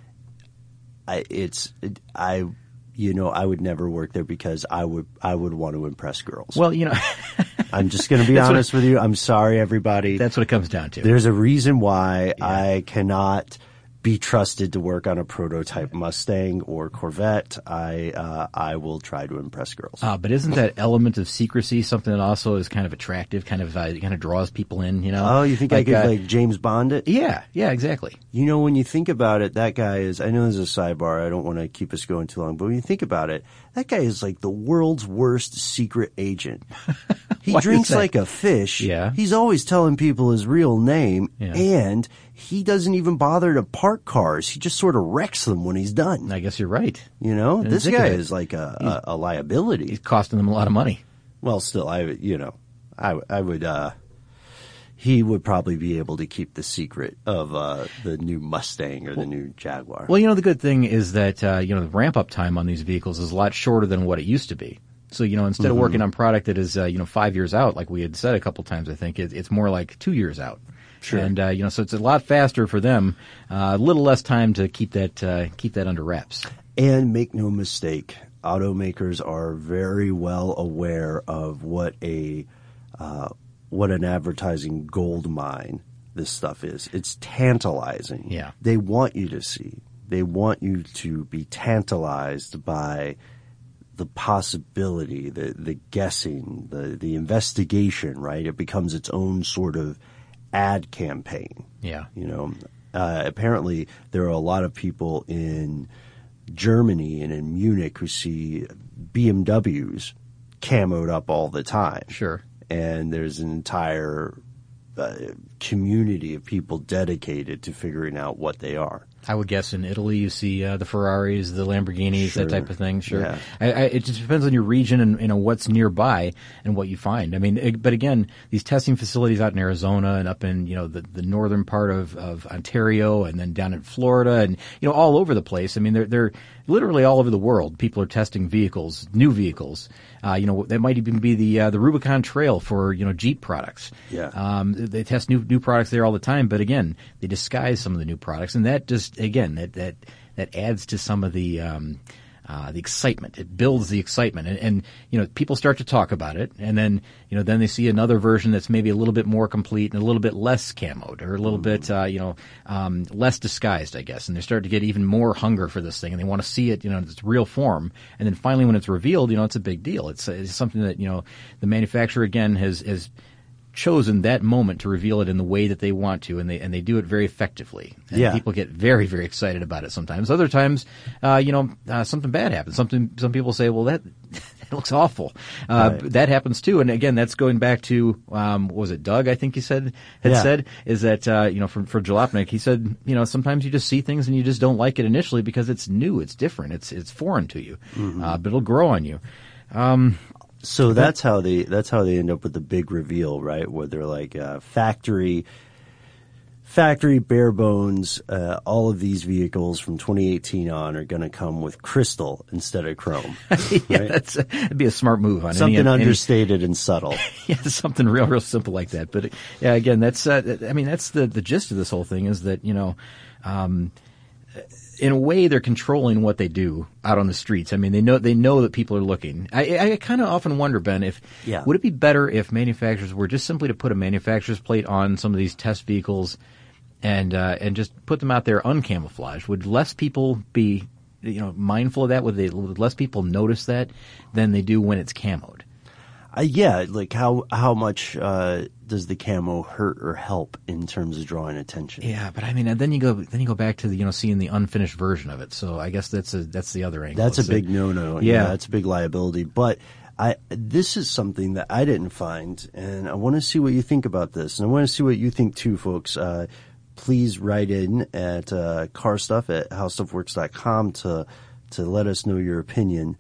I would never work there because I would want to impress girls. Well, I'm just going to be honest with you. I'm sorry, everybody. That's what it comes down to. There's a reason why I cannot be trusted to work on a prototype Mustang or Corvette. I will try to impress girls. But isn't that element of secrecy something that also is kind of attractive, kind of draws people in, Oh, you think I could like James Bond it? Yeah, exactly. When you think about it, that guy is, I know this is a sidebar, I don't want to keep us going too long, but when you think about it, that guy is like the world's worst secret agent. He drinks like a fish. Yeah. He's always telling people his real name, yeah. And he doesn't even bother to park cars. He just sort of wrecks them when he's done. I guess you're right. This guy is like a liability. He's costing them a lot of money. Well, still, I would, he would probably be able to keep the secret of the new Mustang or the new Jaguar. Well, the good thing is that the ramp-up time on these vehicles is a lot shorter than what it used to be. So, instead of working on product that is, 5 years out, like we had said a couple times, I think, it's more like 2 years out. Sure. And, so it's a lot faster for them, a little less time to keep that under wraps. And make no mistake, automakers are very well aware of what an advertising gold mine this stuff is. It's tantalizing. Yeah. They want you to see. They want you to be tantalized by the possibility, the guessing, the investigation, right? It becomes its own sort of ad campaign. Yeah. Apparently there are a lot of people in Germany and in Munich who see BMWs camoed up all the time. Sure. And there's an entire community of people dedicated to figuring out what they are. I would guess in Italy you see the Ferraris, the Lamborghinis, Sure. that type of thing. Sure. Yeah. It just depends on your region and what's nearby and what you find. I mean, but again, these testing facilities out in Arizona and up in, the northern part of Ontario and then down in Florida and, all over the place. I mean, they're literally all over the world. People are testing vehicles, new vehicles. That might even be the Rubicon Trail for, Jeep products. Yeah. They test new products there all the time, but again, they disguise some of the new products, and that just, again, that adds to some of the excitement. It builds the excitement, and people start to talk about it, and then then they see another version that's maybe a little bit more complete and a little bit less camoed or a little bit less disguised, I guess, and they start to get even more hunger for this thing, and they want to see it in its real form, and then finally when it's revealed, it's a big deal. It's something that the manufacturer again has chosen that moment to reveal it in the way that they want to, and they do it very effectively. And Yeah. people get very, very excited about it sometimes. Other times, something bad happens. Some people say, well, that looks awful. Right. That happens too. And again, that's going back to, was it Doug, I think he said, Yeah. said, is that, for Jalopnik, he said, sometimes you just see things and you just don't like it initially because it's new, it's different, it's foreign to you. But it'll grow on you. So that's how they end up with the big reveal, right? Where they're like factory bare bones. All of these vehicles from 2018 on are going to come with crystal instead of chrome. Yeah, right? that'd be a smart move on Something any understated and subtle. Yeah, something real simple like that. But yeah, again, that's that's the gist of this whole thing is that in a way, they're controlling what they do out on the streets. I mean, they know that people are looking. I kind of often wonder, Ben, would it be better if manufacturers were just simply to put a manufacturer's plate on some of these test vehicles and just put them out there uncamouflaged? Would less people be mindful of that? Would less people notice that than they do when it's camoed? Yeah, like how much does the camo hurt or help in terms of drawing attention? Yeah, but I mean, then you go back to seeing the unfinished version of it. So I guess that's the other angle. That's a big no-no. Yeah, that's a big liability. But this is something that I didn't find, and I want to see what you think about this, and I want to see what you think too, folks. Please write in at carstuff@howstuffworks.com to let us know your opinion.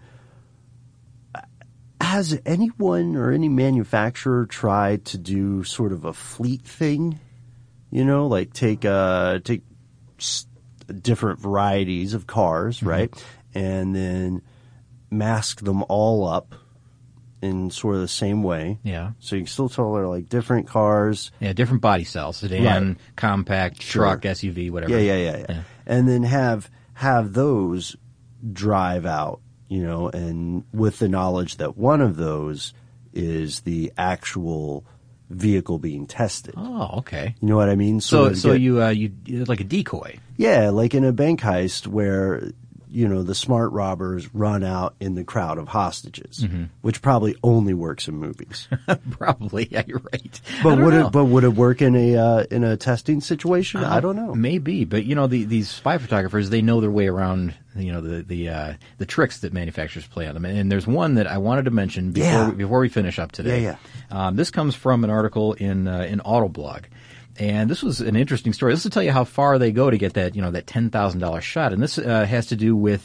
Has anyone or any manufacturer tried to do sort of a fleet thing? Like take different varieties of cars, right? And then mask them all up in sort of the same way. Yeah. So you can still tell they're like different cars. Yeah, different body styles: sedan, Right. compact, Sure. truck, SUV, whatever. Yeah. And then have those drive out, and with the knowledge that one of those is the actual vehicle being tested. Oh, okay. You know what I mean? So get- you like a decoy. Yeah, like in a bank heist where, the smart robbers run out in the crowd of hostages, which probably only works in movies. Probably, yeah, you're right. But would it work in a testing situation? I don't know. Maybe, but these spy photographers, they know their way around. The tricks that manufacturers play on them. And there's one that I wanted to mention before we finish up today. Yeah. This comes from an article in Autoblog. And this was an interesting story. This will tell you how far they go to get that, that $10,000 shot. And this has to do with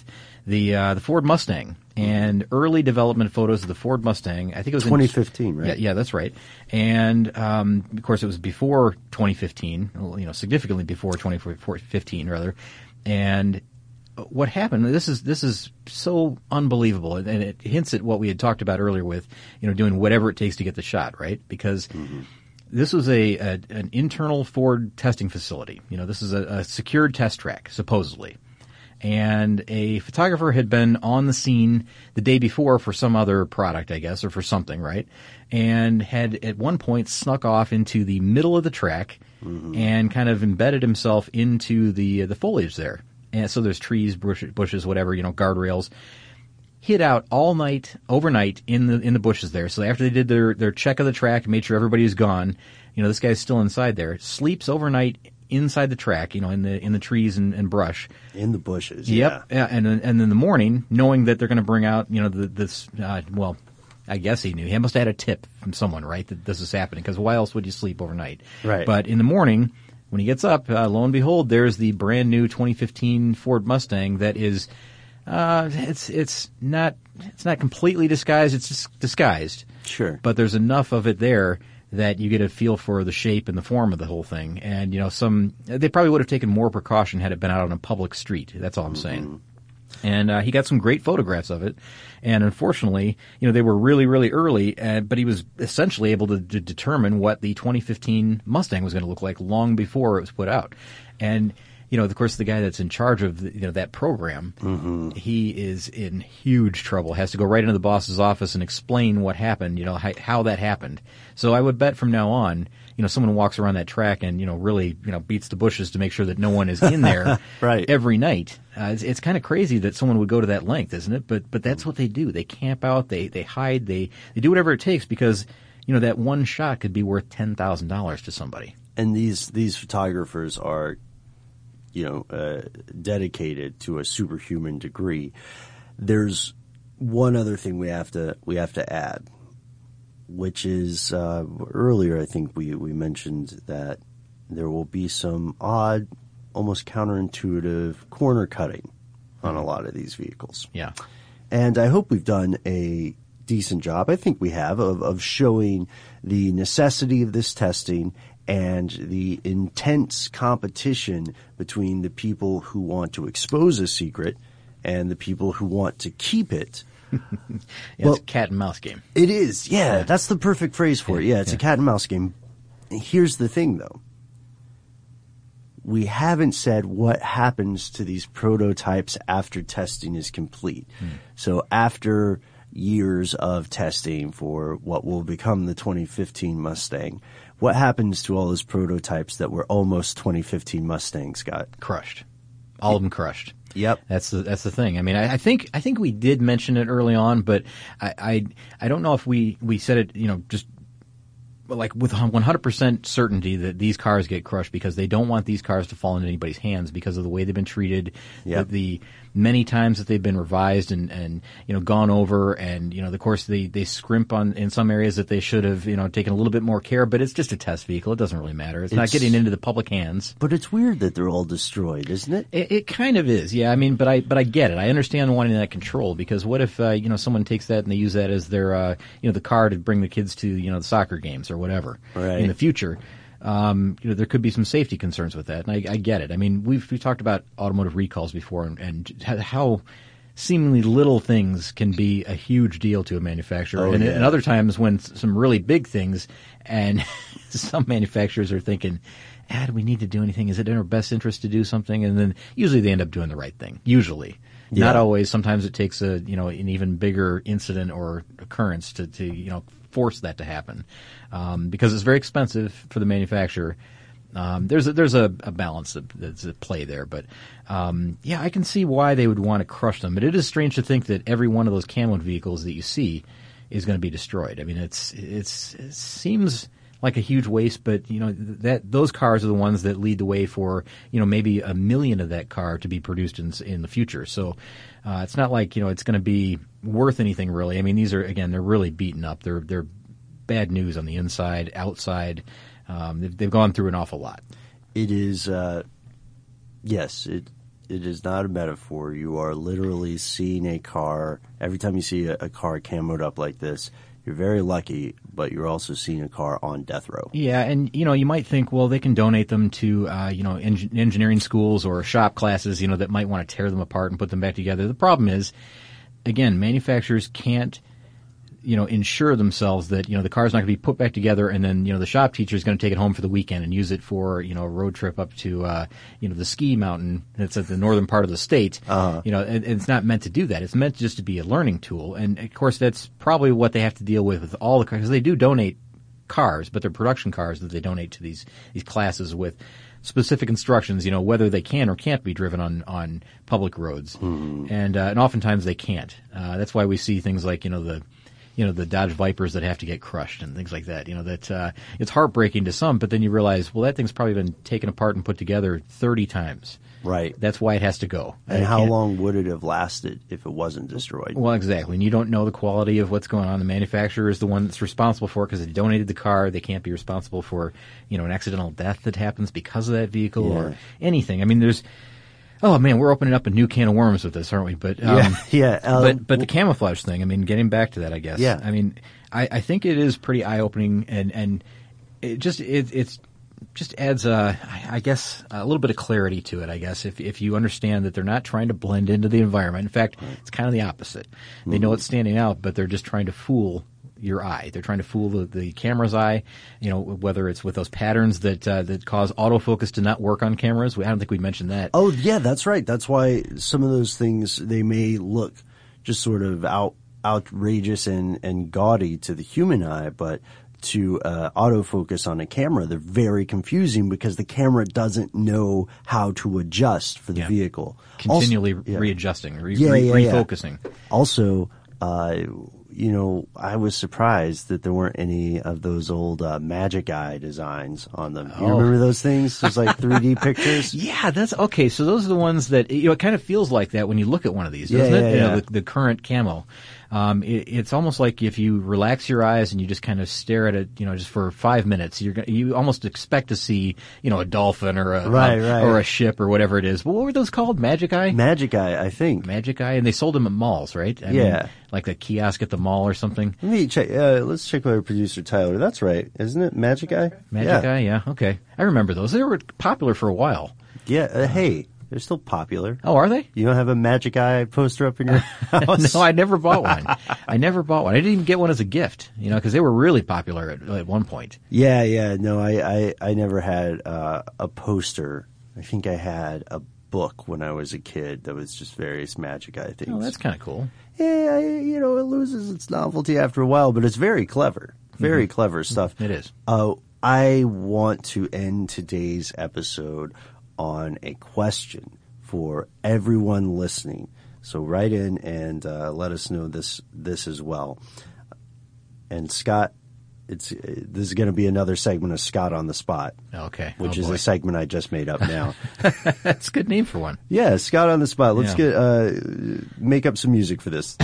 the Ford Mustang. And early development photos of the Ford Mustang, I think it was 2015, right? Yeah, that's right. And of course, it was before 2015, significantly before 2015, rather. And what happened? This is so unbelievable, and it hints at what we had talked about earlier with doing whatever it takes to get the shot, right? Because this was an internal Ford testing facility. This is a secured test track, supposedly. And a photographer had been on the scene the day before for some other product, I guess, or for something, right? And had at one point snuck off into the middle of the track and kind of embedded himself into the foliage there. And so there's trees, bushes, whatever, guardrails. Hid out all night, overnight in the bushes there. So after they did their check of the track, made sure everybody was gone, this guy's still inside there. Sleeps overnight inside the track, in the trees and brush. In the bushes, Yep. yeah. And in the morning, knowing that they're going to bring out, I guess he knew. He must have had a tip from someone, right, that this is happening, because why else would you sleep overnight? Right. But in the morning, when he gets up, lo and behold, there's the brand new 2015 Ford Mustang that is, it's not completely disguised, it's just disguised. Sure. But there's enough of it there that you get a feel for the shape and the form of the whole thing. And, they probably would have taken more precaution had it been out on a public street. That's all I'm saying. And he got some great photographs of it. And unfortunately, they were really, really early, but he was essentially able to determine what the 2015 Mustang was going to look like long before it was put out. And, of course, the guy that's in charge of that program, he is in huge trouble, has to go right into the boss's office and explain what happened, how that happened. So I would bet from now on, someone walks around that track and, really, beats the bushes to make sure that no one is in there right. every night. It's kind of crazy that someone would go to that length, isn't it? But that's what they do. They camp out, they hide, they do whatever it takes because, that one shot could be worth $10,000 to somebody. And these photographers are, dedicated to a superhuman degree. There's one other thing we have to add, which is earlier I think we mentioned that there will be some odd, almost counterintuitive corner cutting on a lot of these vehicles. Yeah. And I hope we've done a decent job, I think we have, of showing the necessity of this testing and the intense competition between the people who want to expose a secret and the people who want to keep it. It's a cat and mouse game. It is, yeah. That's the perfect phrase for it. Yeah, it's a cat and mouse game. Here's the thing, though. We haven't said what happens to these prototypes after testing is complete. So after years of testing for what will become the 2015 Mustang, what happens to all those prototypes that were almost 2015 Mustangs, Scott? Crushed. All of them crushed. Yep. That's the thing. I mean, I think we did mention it early on, but I don't know if we said it, just like with 100% certainty that these cars get crushed because they don't want these cars to fall into anybody's hands because of the way they've been treated, the many times that they've been revised and gone over, and of course they scrimp on in some areas that they should have taken a little bit more care, but it's just a test vehicle. It doesn't really matter. It's not getting into the public hands. But it's weird that they're all destroyed, isn't it? It kind of is, yeah. I mean, but I get it. I understand wanting that control because what if someone takes that and they use that as their the car to bring the kids to the soccer games or whatever in the future. There could be some safety concerns with that, and I get it. I mean, we've talked about automotive recalls before, and how seemingly little things can be a huge deal to a manufacturer, and other times when some really big things, and some manufacturers are thinking, do we need to do anything? Is it in our best interest to do something? And then usually they end up doing the right thing. Usually. Yeah. Not always. Sometimes it takes an even bigger incident or occurrence to force that to happen, because it's very expensive for the manufacturer. There's a balance that's at play there, but I can see why they would want to crush them. But it is strange to think that every one of those camoed vehicles that you see is going to be destroyed. I mean, it seems like a huge waste, but that those cars are the ones that lead the way for maybe 1 million of that car to be produced in the future. So it's not like it's going to be worth anything really. I mean, these are, again, they're really beaten up. They're bad news on the inside, outside. They've gone through an awful lot. It is, yes. It is not a metaphor. You are literally seeing a car. Every time you see a car camoed up like this, you're very lucky, but you're also seeing a car on death row. Yeah, and you might think, well, they can donate them to engineering schools or shop classes, that might want to tear them apart and put them back together. The problem is, again, manufacturers can't insure themselves that, the car's not going to be put back together and then, the shop teacher is going to take it home for the weekend and use it for, a road trip up to, the ski mountain that's at the northern part of the state. It's not meant to do that. It's meant just to be a learning tool. And of course, that's probably what they have to deal with all the cars, because they do donate cars, but they're production cars that they donate to these classes with specific instructions, whether they can or can't be driven on public roads. Mm-hmm. And oftentimes they can't. That's why we see things like, the Dodge Vipers that have to get crushed and things like that. It's heartbreaking to some, but then you realize, well, that thing's probably been taken apart and put together 30 times. Right. That's why it has to go. And how long would it have lasted if it wasn't destroyed? Well, exactly. And you don't know the quality of what's going on. The manufacturer is the one that's responsible for it because they donated the car. They can't be responsible for, an accidental death that happens because of that vehicle or anything. I mean, oh man, we're opening up a new can of worms with this, aren't we? But but the camouflage thing. I mean, getting back to that, I guess. Yeah. I mean, I think it is pretty eye opening, and it just adds I guess a little bit of clarity to it. I guess if you understand that they're not trying to blend into the environment. In fact, it's kind of the opposite. They know it's standing out, but they're just trying to fool your eye. They're trying to fool the camera's eye, whether it's with those patterns that cause autofocus to not work on cameras. I don't think we mentioned that. Oh, yeah, that's right. That's why some of those things, they may look just sort of outrageous and gaudy to the human eye, but to autofocus on a camera, they're very confusing because the camera doesn't know how to adjust for the vehicle. Continually readjusting, refocusing. Also, I was surprised that there weren't any of those old Magic Eye designs on them. You remember those things? Those like 3D pictures? Yeah, that's okay. So those are the ones that, it kind of feels like that when you look at one of these, doesn't it? Yeah. The current camo. It's almost like if you relax your eyes and you just kind of stare at it, just for 5 minutes, you almost expect to see, a dolphin or or a ship or whatever it is. But what were those called? Magic Eye? Magic Eye, I think. Magic Eye, and they sold them at malls, right? I mean, like the kiosk at the mall or something. Let me check. Let's check with our producer Tyler. That's right, isn't it? Magic Eye. Magic Eye, yeah. Okay, I remember those. They were popular for a while. Yeah. Hey. They're still popular. Oh, are they? You don't have a Magic Eye poster up in your house? No, I never bought one. I didn't even get one as a gift, because they were really popular at one point. Yeah. No, I never had a poster. I think I had a book when I was a kid that was just various Magic Eye things. Oh, that's kind of cool. Yeah, it loses its novelty after a while, but it's very clever. Very clever stuff. It is. I want to end today's episode on a question for everyone listening. So write in and let us know this as well. And Scott, this is going to be another segment of Scott on the Spot. Okay. Which is a segment I just made up now. That's a good name for one. Yeah, Scott on the Spot. Let's make up some music for this.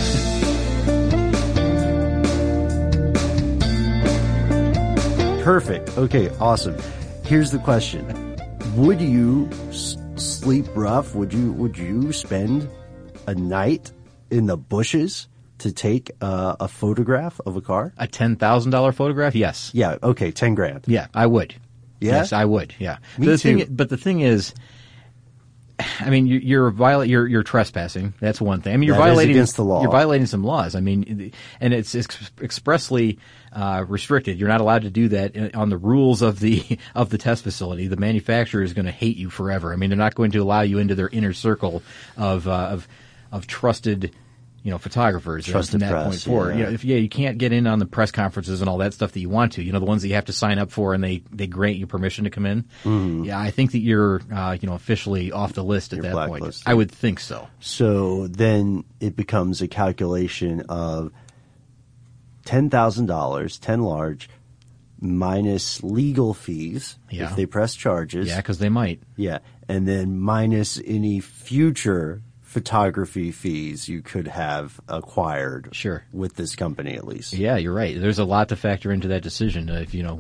Perfect. Okay, awesome. Here's the question. Would you sleep rough? Would you spend a night in the bushes to take a photograph of a car? A $10,000 photograph? Yes. Yeah. Okay. $10,000. Yeah, I would. Yeah? Yes, I would. Yeah. Me too. But the thing is, I mean, you're trespassing. That's one thing. I mean, you're violating against the law. You're violating some laws. I mean, and it's expressly restricted. You're not allowed to do that on the rules of the test facility. The manufacturer is going to hate you forever. I mean, they're not going to allow you into their inner circle of trusted, photographers. Trusted from that press, point forward. yeah. You can't get in on the press conferences and all that stuff that you want to. The ones that you have to sign up for and they grant you permission to come in. Mm. Yeah, I think that you're officially off the list at that point. I would think so. So then it becomes a calculation of $10,000, 10 large, minus legal fees if they press charges. Yeah, because they might. Yeah, and then minus any future photography fees you could have acquired with this company at least. Yeah, you're right. There's a lot to factor into that decision. If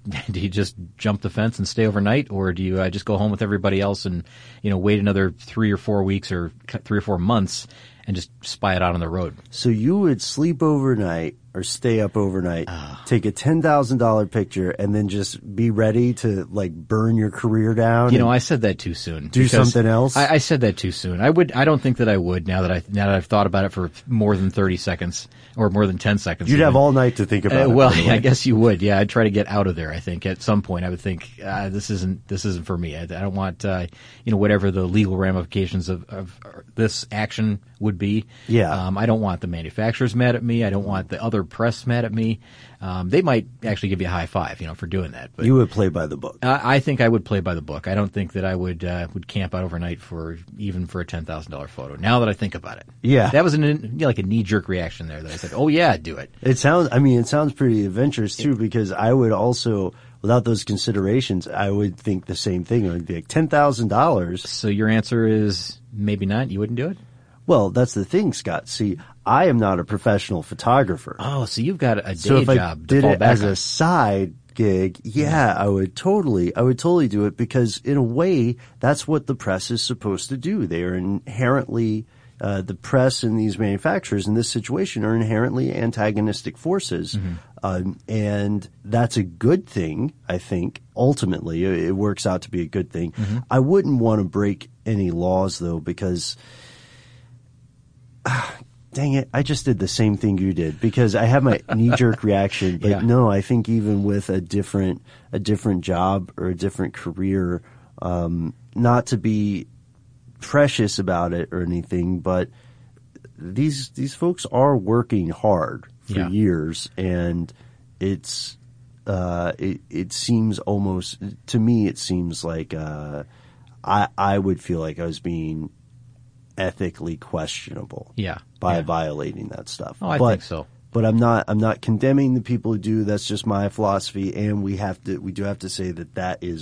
do you just jump the fence and stay overnight, or do you just go home with everybody else and, wait another 3 or 4 weeks or 3 or 4 months and just spy it out on the road? So you would sleep overnight or stay up overnight, take a $10,000 picture, and then just be ready to burn your career down? I said that too soon. Do something else? I said that too soon. I don't think that I would now that I've thought about it for more than 30 seconds or more than 10 seconds. You'd have all night to think about it. Well, I guess you would. Yeah, I'd try to get out of there. I think at some point I would think this isn't for me. I don't want whatever the legal ramifications of this action would be. Yeah. I don't want the manufacturers mad at me. I don't want the other press mad at me. They might actually give you a high five, for doing that. But you would play by the book. I think I would play by the book. I don't think that I would camp out overnight even for a $10,000 photo. Now that I think about it, yeah, that was a knee jerk reaction there. That I said, "Oh yeah, do it." It sounds pretty adventurous too, because I would also, without those considerations, I would think the same thing. It would be like $10,000. So your answer is maybe not. You wouldn't do it? Well, that's the thing, Scott. See, I am not a professional photographer. Oh, so you've got a day so if job I to did fall it back as on. a side gig, yeah, I would totally do it, because in a way, that's what the press is supposed to do. They are inherently, the press and these manufacturers in this situation are inherently antagonistic forces. Mm-hmm. And that's a good thing, I think. Ultimately, it works out to be a good thing. Mm-hmm. I wouldn't want to break any laws, though, because dang it, I just did the same thing you did, because I have my knee-jerk reaction. But yeah. No, I think even with a different job or a different career, not to be precious about it or anything, but these folks are working hard for yeah. years, and it's it seems almost, to me, it seems like I would feel like I was being ethically questionable, yeah. by yeah. violating that stuff. Oh, I think so. But I'm not condemning the people who do. That's just my philosophy, and we do have to say that is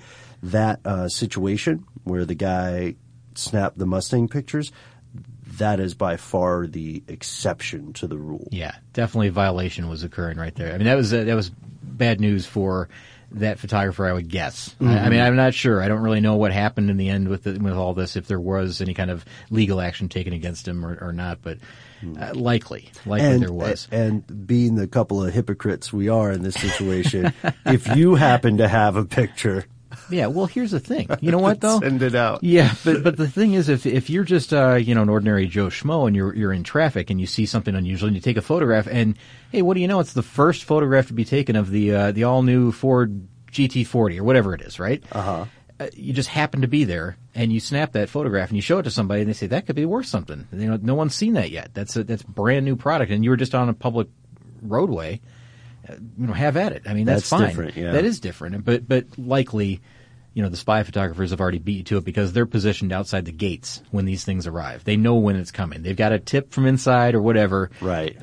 that situation where the guy snapped the Mustang pictures, that is by far the exception to the rule. Yeah, definitely a violation was occurring right there. I mean, that was bad news for that photographer, I would guess. Mm-hmm. I mean, I'm not sure. I don't really know what happened in the end with all this, if there was any kind of legal action taken against him or not, but likely there was. And being the couple of hypocrites we are in this situation, if you happen to have a picture, yeah, well, here's the thing. You know what, though? send it out. Yeah, but the thing is, if you're just an ordinary Joe Schmo and you're in traffic and you see something unusual and you take a photograph, and hey, what do you know? It's the first photograph to be taken of the all new Ford GT40 or whatever it is, right? You just happen to be there and you snap that photograph and you show it to somebody and they say that could be worth something. No one's seen that yet. That's brand new product, and you were just on a public roadway. Have at it. I mean, that's fine. Different, yeah. That is different. But likely, the spy photographers have already beat you to it because they're positioned outside the gates when these things arrive. They know when it's coming. They've got a tip from inside or whatever. Right.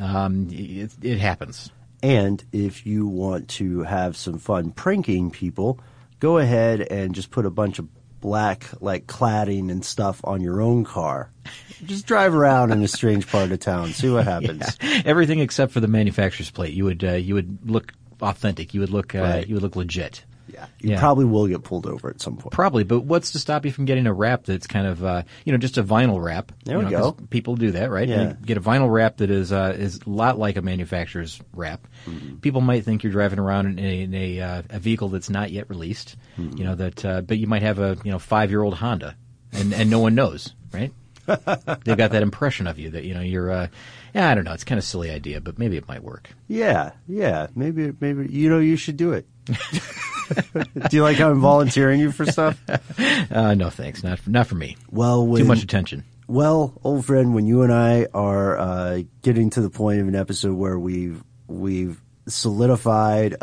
It happens. And if you want to have some fun pranking people, go ahead and just put a bunch of black, cladding and stuff on your own car. Just drive around in a strange part of town. See what happens. Yeah. Everything except for the manufacturer's plate. You would look authentic. You would look right. You would look legit. Yeah. You probably will get pulled over at some point. Probably, but what's to stop you from getting a wrap that's kind of just a vinyl wrap? There we go. People do that, right? Yeah. You get a vinyl wrap that is a lot like a manufacturer's wrap. Mm-hmm. People might think you're driving around in a vehicle that's not yet released. Mm-hmm. But you might have a 5-year-old Honda, and no one knows, right? They've got that impression of you that you're. I don't know. It's kind of a silly idea, but maybe it might work. Yeah. Maybe you should do it. Do you like how I'm volunteering you for stuff? No, thanks. Not for me. Well, too much attention. Well, old friend, when you and I are getting to the point of an episode where we've solidified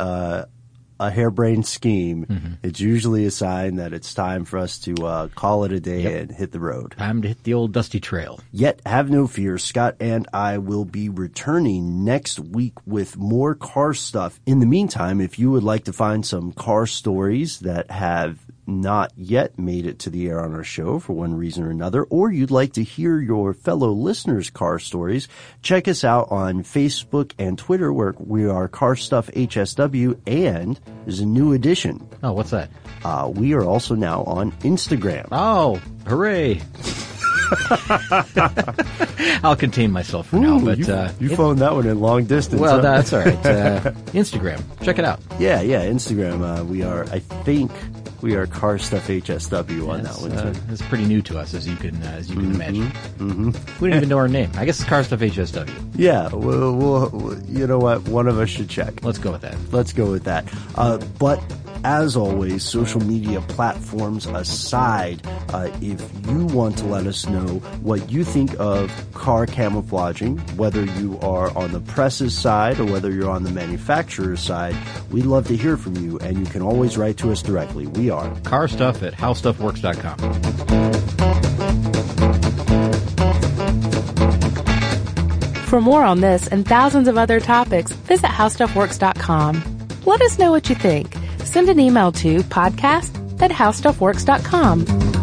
a harebrained scheme, mm-hmm. it's usually a sign that it's time for us to call it a day and hit the road. Time to hit the old dusty trail. Yet, have no fear, Scott and I will be returning next week with more car stuff. In the meantime, if you would like to find some car stories that have not yet made it to the air on our show for one reason or another, or you'd like to hear your fellow listeners' car stories, check us out on Facebook and Twitter, where we are Car Stuff HSW, and there's a new addition. Oh, what's that? We are also now on Instagram. Oh, hooray. I'll contain myself for now, but you phoned that one in long distance. Well, huh? that's all right. Instagram, check it out. Yeah, Instagram. We are, I think, we are Car Stuff HSW on that one too. It's pretty new to us, as you can imagine. Mm-hmm. We don't even know our name. I guess it's Car Stuff HSW. Yeah, we'll, you know what? One of us should check. Let's go with that. But as always, social media platforms aside, if you want to let us know what you think of car camouflaging, whether you are on the press's side or whether you're on the manufacturer's side, we'd love to hear from you, and you can always write to us directly. We are carstuff@howstuffworks.com. For more on this and thousands of other topics, visit howstuffworks.com. Let us know what you think. Send an email to podcast@howstuffworks.com.